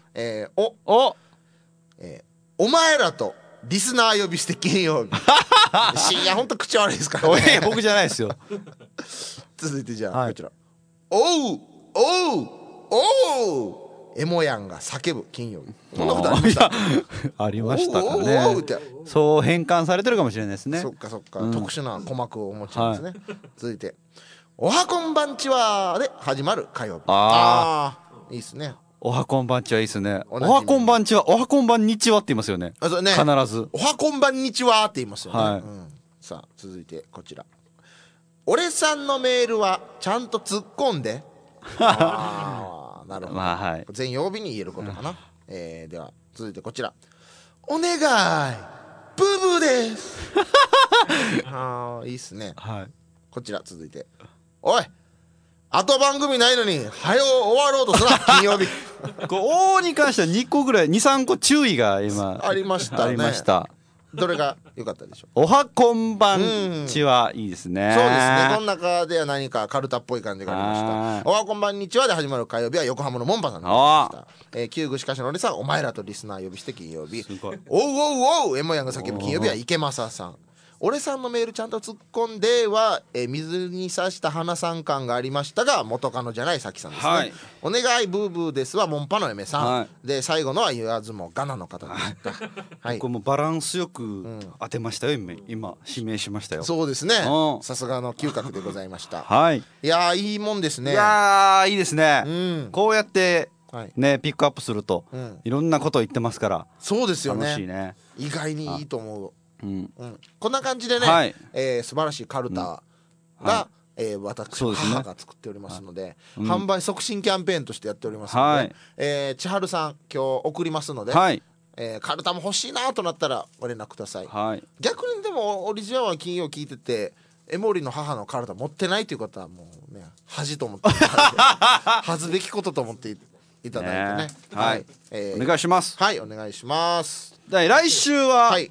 お前らとリスナー呼びして金曜日深夜ほんと口悪いですからね僕じゃないですよ続いてじゃあこちら、おうおうおうエモヤンが叫ぶ金曜日。こんなことありましたありましたかね。そう変換されてるかもしれないですね。 そっかそっか、特殊な鼓膜をお持ちなんですね、続いておはこんばんちはで始まる火曜日。いいっすね。 おはこんばんちはいいっすね。おはこんばんちはおはこんばんにちはって言いますよね。必ずおはこんばんにちはって言いますよね、さあ続いてこちら、俺さんのメールはちゃんと突っ込んでなるほど、全曜日に言えることかな、では続いてこちら、お願いブーブーですいいっすね、こちら続いて、おいあと番組ないのに早う終わろうとすな金曜日おーに関しては2個ぐらい 2,3 個注意が今ありましたね。 ありました。 どれが良かったでしょう。 おはこんばんちはいいですね。 そうですね。この中では何かカルタっぽい感じがありました。おはこんばんにちはで始まる火曜日は横浜のモンパさんでした。旧具しかしのりさん、お前らとリスナー呼びして金曜日。おうおうおうエモヤンが叫ぶ金曜日は池正さん。俺さんのメールちゃんと突っ込んでは、水に刺した花さん感がありましたが元カノじゃないさきさんですね、お願いブーブーですはモンパの嫁さん、で最後のは言わずもガナの方でした、 これもバランスよく当てましたよ、今指名しましたよ。 そうですね、さすがの嗅覚でございました。いやいいもんですね。 いやいいですね、こうやってねピックアップするといろんなことを言ってますから。 そうですよね。 楽しいね。 意外にいいと思う。こんな感じでね、素晴らしいカルタが私母が作っておりますので、販売促進キャンペーンとしてやっておりますので、千春さん今日送りますので、カルタも欲しいなとなったらご連絡ください。逆にでもオリジナルは金曜聞いててエモリの母のカルタ持ってないということはもうね恥と思って恥ずべきことと思っていただいてね、 お願いします。 はい、お願いします。 来週は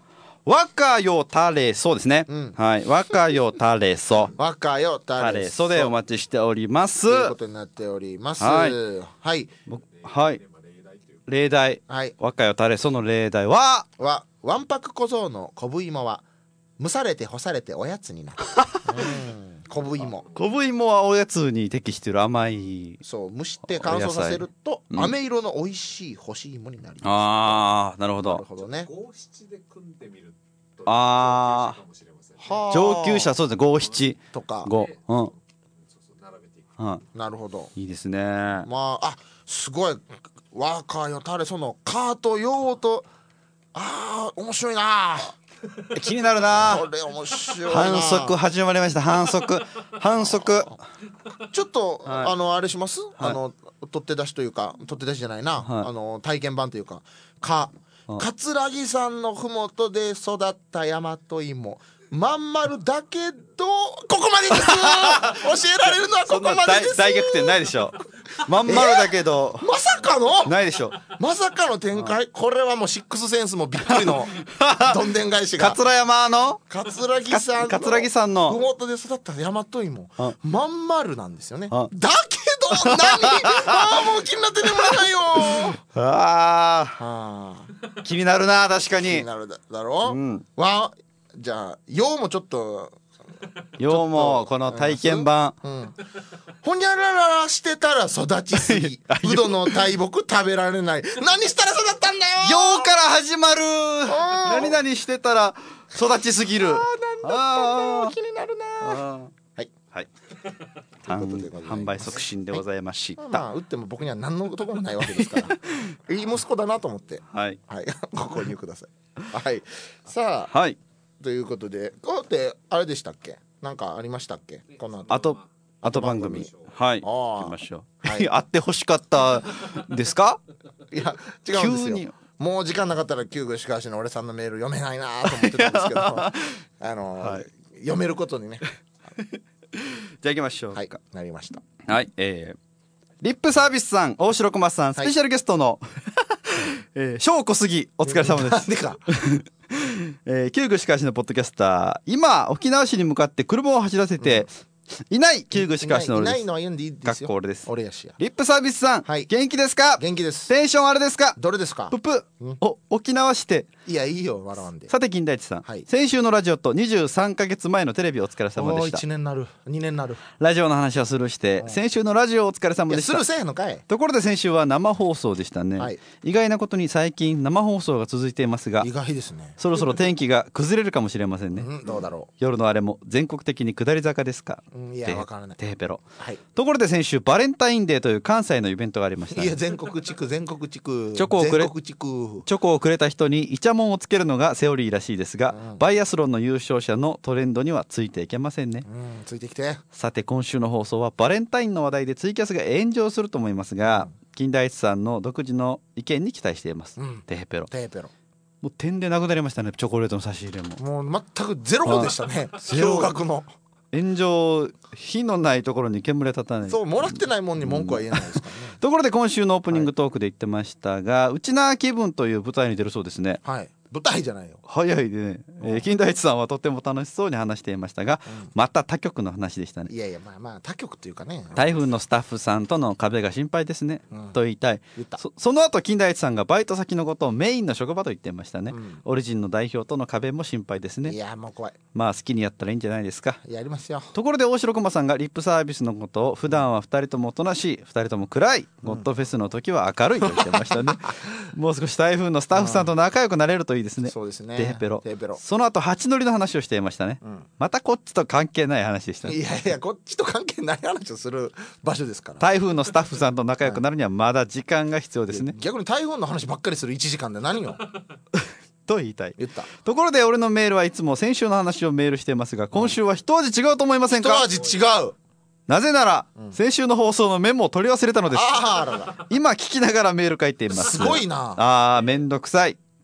若よたれそですね、はい、若よたれそ若よたれそでお待ちしておりますということになっております。 はいはい、 はい、例題、はい、若よたれその例題はわんぱく小僧のこぶ芋は蒸されて干されておやつになるこぶ芋はおやつに適している甘い、 そう蒸して乾燥させると飴色の美味しい干し芋になります。 ああ、なるほど。 なるほどね。 五七で組んでみるとああ、上級者、そうですね、五七とか 5、 並べていく。 なるほど。 いいですね。 まあすごい若よたれそのカーと用と面白いな。 気になるな。 これ面白いな。 反則始まりました。反則ちょっと、あれします、取って出しというか取って出しじゃないな、体験版というか桂木山のふもとで育った大和芋まん丸だけどここまでです教えられるのはここまでです。 大逆転ないでしょ。まん丸だけど、 まさかのないでしょ。 まさかの展開、これはもうシックスセンスもびっくりのどんでん返しが桂山の桂木山のふもとで育った大和芋まん丸なんですよね。だけど何もう気になって眠れないよ。 気になるな。確かに気になるだろう、じゃあようもちょっとようもこの体験版、 ほにゃららしてたら育ちすぎうどの大木食べられない何したら育ったんだよ。 ようから始まる何々してたら育ちすぎる。 なんだったんだ、気になるな。 はい販売促進でございました。 打っても僕には何のとこもないわけですからいい息子だなと思ってご購入ください。はい、さあ、ということでこうやってあれでしたっけ、なんかありましたっけ、この後番組行きましょう。あってほしかったですか。 いや違うんですよ。もう時間なかったら旧具しかしの俺さんのメール読めないなと思ってたんですけど読めることにねじゃあ行きましょう。 なりました。 リップサービスさん、大城小松さん、スペシャルゲストの小小杉お疲れ様です。 なんでか旧具しかしのポッドキャスター、今沖縄市に向かって車を走らせていない旧具しかしの俺です。 いないのは言うんでいいですよ。 俺です。 俺やしや。 リップサービスさん、元気ですか。 元気です。 テンションあれですか。 どれですか。 ププ沖縄市で。 いやいいよ笑わんで。 さて金田一さん、先週のラジオと23ヶ月前のテレビお疲れ様でした。 1年なる2年なる。 ラジオの話はスルーして先週のラジオお疲れ様でした。 スルーせえへんのかい。 ところで先週は生放送でしたね。意外なことに最近生放送が続いていますが、 意外ですね。 そろそろ天気が崩れるかもしれませんね。 どうだろう。 夜のあれも全国的に下り坂ですか。 いやわからない。 テーペロ。ところで先週バレンタインデーという関西のイベントがありました。 いや全国地区チョコをくれた人にイチャモンをつけるのがセオリーらしいですが、バイアスロンの優勝者のトレンドにはついていけませんね。 ついてきて。 さて今週の放送はバレンタインの話題でツイキャスが炎上すると思いますが、金田一さんの独自の意見に期待しています。テーペロもう点でなくなりましたね。チョコレートの差し入れももう全くゼロでしたね。驚愕の炎上、火のないところに煙立たない。 そう、もらってないもんに文句は言えないですからね。 ところで今週のオープニングトークで言ってましたが、ウチナー気分という舞台に出るそうですね。 舞台じゃないよ。 早いでね。金田一さんはとても楽しそうに話していましたが、また他局の話でしたね。 いやいや、まあ他局というかね。 台風のスタッフさんとの壁が心配ですね、と言いたい。その後金田一さんがバイト先のことをメインの職場と言っていましたね。オリジンの代表との壁も心配ですね。 いやもう怖い。 まあ好きにやったらいいんじゃないですか。 やりますよ。 ところで大城駒さんがリップサービスのことを普段は2人ともおとなしい、2人とも暗い、ゴッドフェスの時は明るいと言ってましたね。もう少し台風のスタッフさんと仲良くなれるといいですね。 そうですね。 テーペロ。その後8乗りの話をしていましたね。またこっちと関係ない話でしたね。 いやいや、こっちと関係ない話をする場所ですから。 台風のスタッフさんと仲良くなるにはまだ時間が必要ですね。 逆に台風の話ばっかりする1時間で何よと言いたい。ところで俺のメールはいつも先週の話をメールしていますが、今週は一味違うと思いませんか。 一味違う。 なぜなら、先週の放送のメモを取り忘れたのです。今聞きながらメール書いています。 すごいな。 めんどくさい。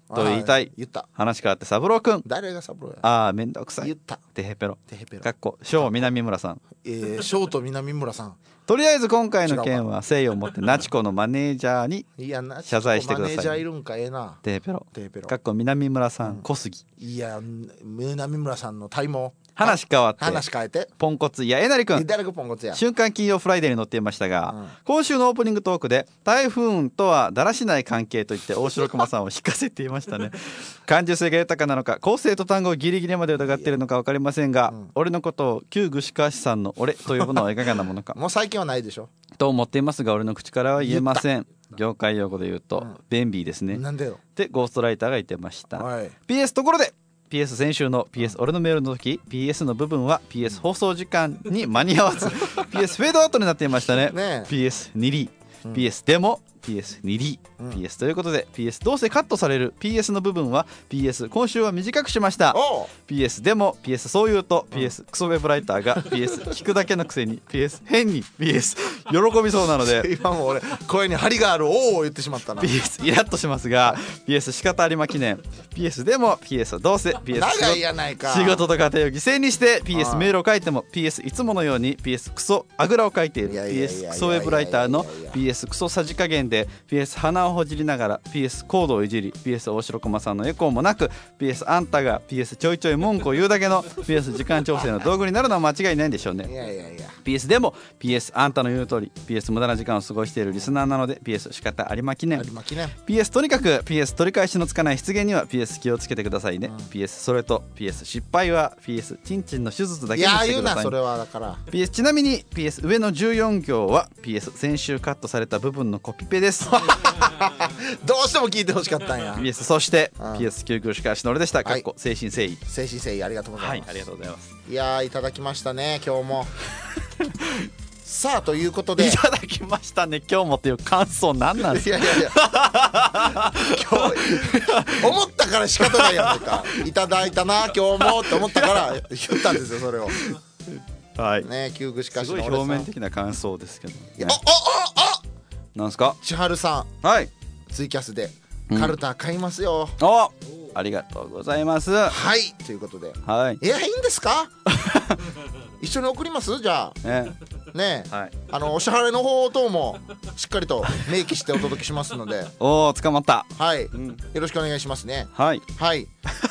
と言いたい。 言った。 話変わって三郎くん。 誰が三郎や。 ああめんどくさい。 言った。 てへぺろ。 てへぺろ。 かっこ小南村さん。 小と南村さん。 とりあえず今回の件は誠意を持ってナチコのマネージャーに謝罪してください。 マネージャーいるんかてへぺろ。かっこ南村さん、小杉。 いや南村さんの体毛。 話変わってポンコツやえなりくん。瞬間金曜フライデーに載っていましたが、今週のオープニングトークで台風とはだらしない関係と言って大城熊さんを引かせていましたね。感受性が豊かなのか構成と単語をギリギリまで疑っているのか分かりませんが、俺のことを旧具志川氏さんの俺と呼ぶのはいかがなものかもう最近はないでしょと思っていますが、俺の口からは言えません。業界用語で言うと、便利ですね。 なんでよってゴーストライターが言ってました、PS ところでPS 先週の PS 俺のメールの時 PS の部分は PS 放送時間に間に合わずPS フェードアウトになっていましたね。PS 2リー PS でも PS 2リー PS ということで PS どうせカットされる PS の部分は PS 今週は短くしました。 PS でも PS そう言うと PS クソウェブライターが PS 聞くだけのくせに PS 変に PS 喜びそうなので今も俺声に張りがあるおお言ってしまったな。 PS イラッとしますが PS 仕方ありま記念 PS でも PS はどうせ PS 仕事と家庭を犠牲にして PS メールを書いても PS いつものように PS クソあぐらを書いている PS クソウェブライターの PS クソさじ加減で PS 鼻をほじりながら PS コードをいじり PS 大城駒さんのエコーもなく PS あんたが PS ちょいちょい文句を言うだけの PS 時間調整の道具になるのは間違いないんでしょうね。PS でも PS あんたの言う通り PS 無駄な時間を過ごしているリスナーなので PS 仕方ありま記念 PS とにかく PS 取り返しのつかない失言には PS 気をつけてくださいね、PS それと PS 失敗は PS チンチンの手術だけにしてください。いや言うなそれはだから PS ちなみに PS 上の14行は PS 先週カットされた部分のコピペですどうしても聞いてほしかったんや。 PS そして PS 救急しかしのれでした。かっこ誠心誠意誠心誠意ありがとうございます。 はいありがとうございます。 いやいただきましたね今日もさあということでいただきましたね今日もっていう感想なんなんですか。 いや今日思ったから仕方ないやんかいただいたな今日もって思ったから言ったんですよそれを。 はいね救急しかしのれすごい表面的な感想ですけど、ね、なんすか千春さん。 はいツイキャスでカルタ買いますよ。 ありがとうございます。 はいということで、はい、いいんですか一緒に送りますじゃあねえ、はい、お支払いの方等もしっかりと明記してお届けしますのでおー捕まったはい、よろしくお願いしますね。 はいはい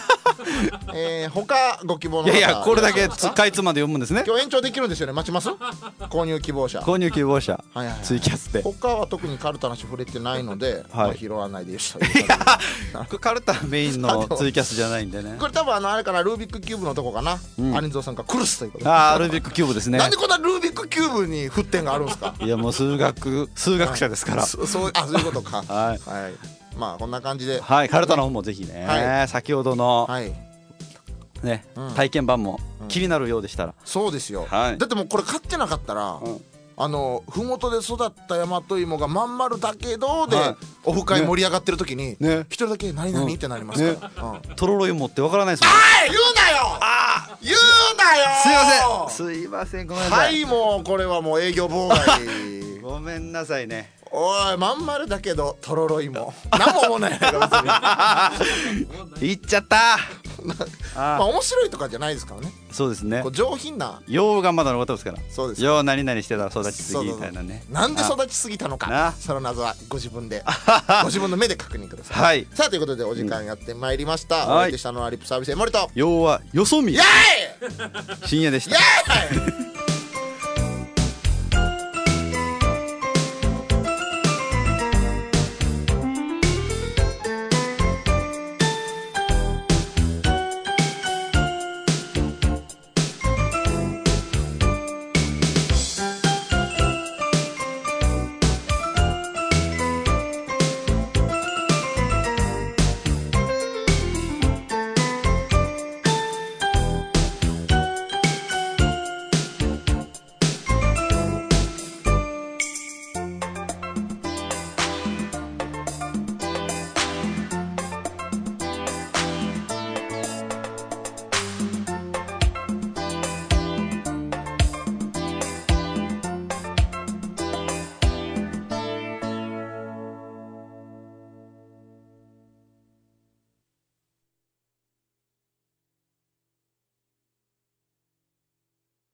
他ご希望の方いやこれだけかいつまで読むんですね。 今日延長できるんですよね。待ちます購入希望者ツイキャスで他は特にカルタの触れてないので、拾わないでした。 カルタメインのツイキャスじゃないんでね。 これ多分あれかなルービックキューブのとこかな、アニゾーさんがクルスということで。 ルービックキューブですね。 なんでこんなルービックキューブに沸点があるんですか。 いやもう数学者ですから。 そういうことか。はいまあこんな感じでカルタの方もぜひね先ほどのね、体験版も気になるようでしたら、 そうですよ、だってもうこれ買ってなかったら、ふもとで育った大和芋がまん丸だけどで、オフ会盛り上がってる時に一人だけ何々ってなりますから、 とろろ芋ってわからないですもん。 言うなよ言うなよすいませんごめんなさい。 はいもうこれはもう営業妨害ごめんなさいね。 おいまん丸だけどとろろ芋何も思わないやか別にいっちゃったまあ面白いとかじゃないですからね。 そうですね。 上品なようがまだのことですから。 そうです。 よう何々してたら育ちすぎみたいなね。 なんで育ちすぎたのかその謎はご自分でご自分の目で確認ください。はい。さあということでお時間やってまいりました。お相手したのはリップサービス森と要はよそ見深夜でした。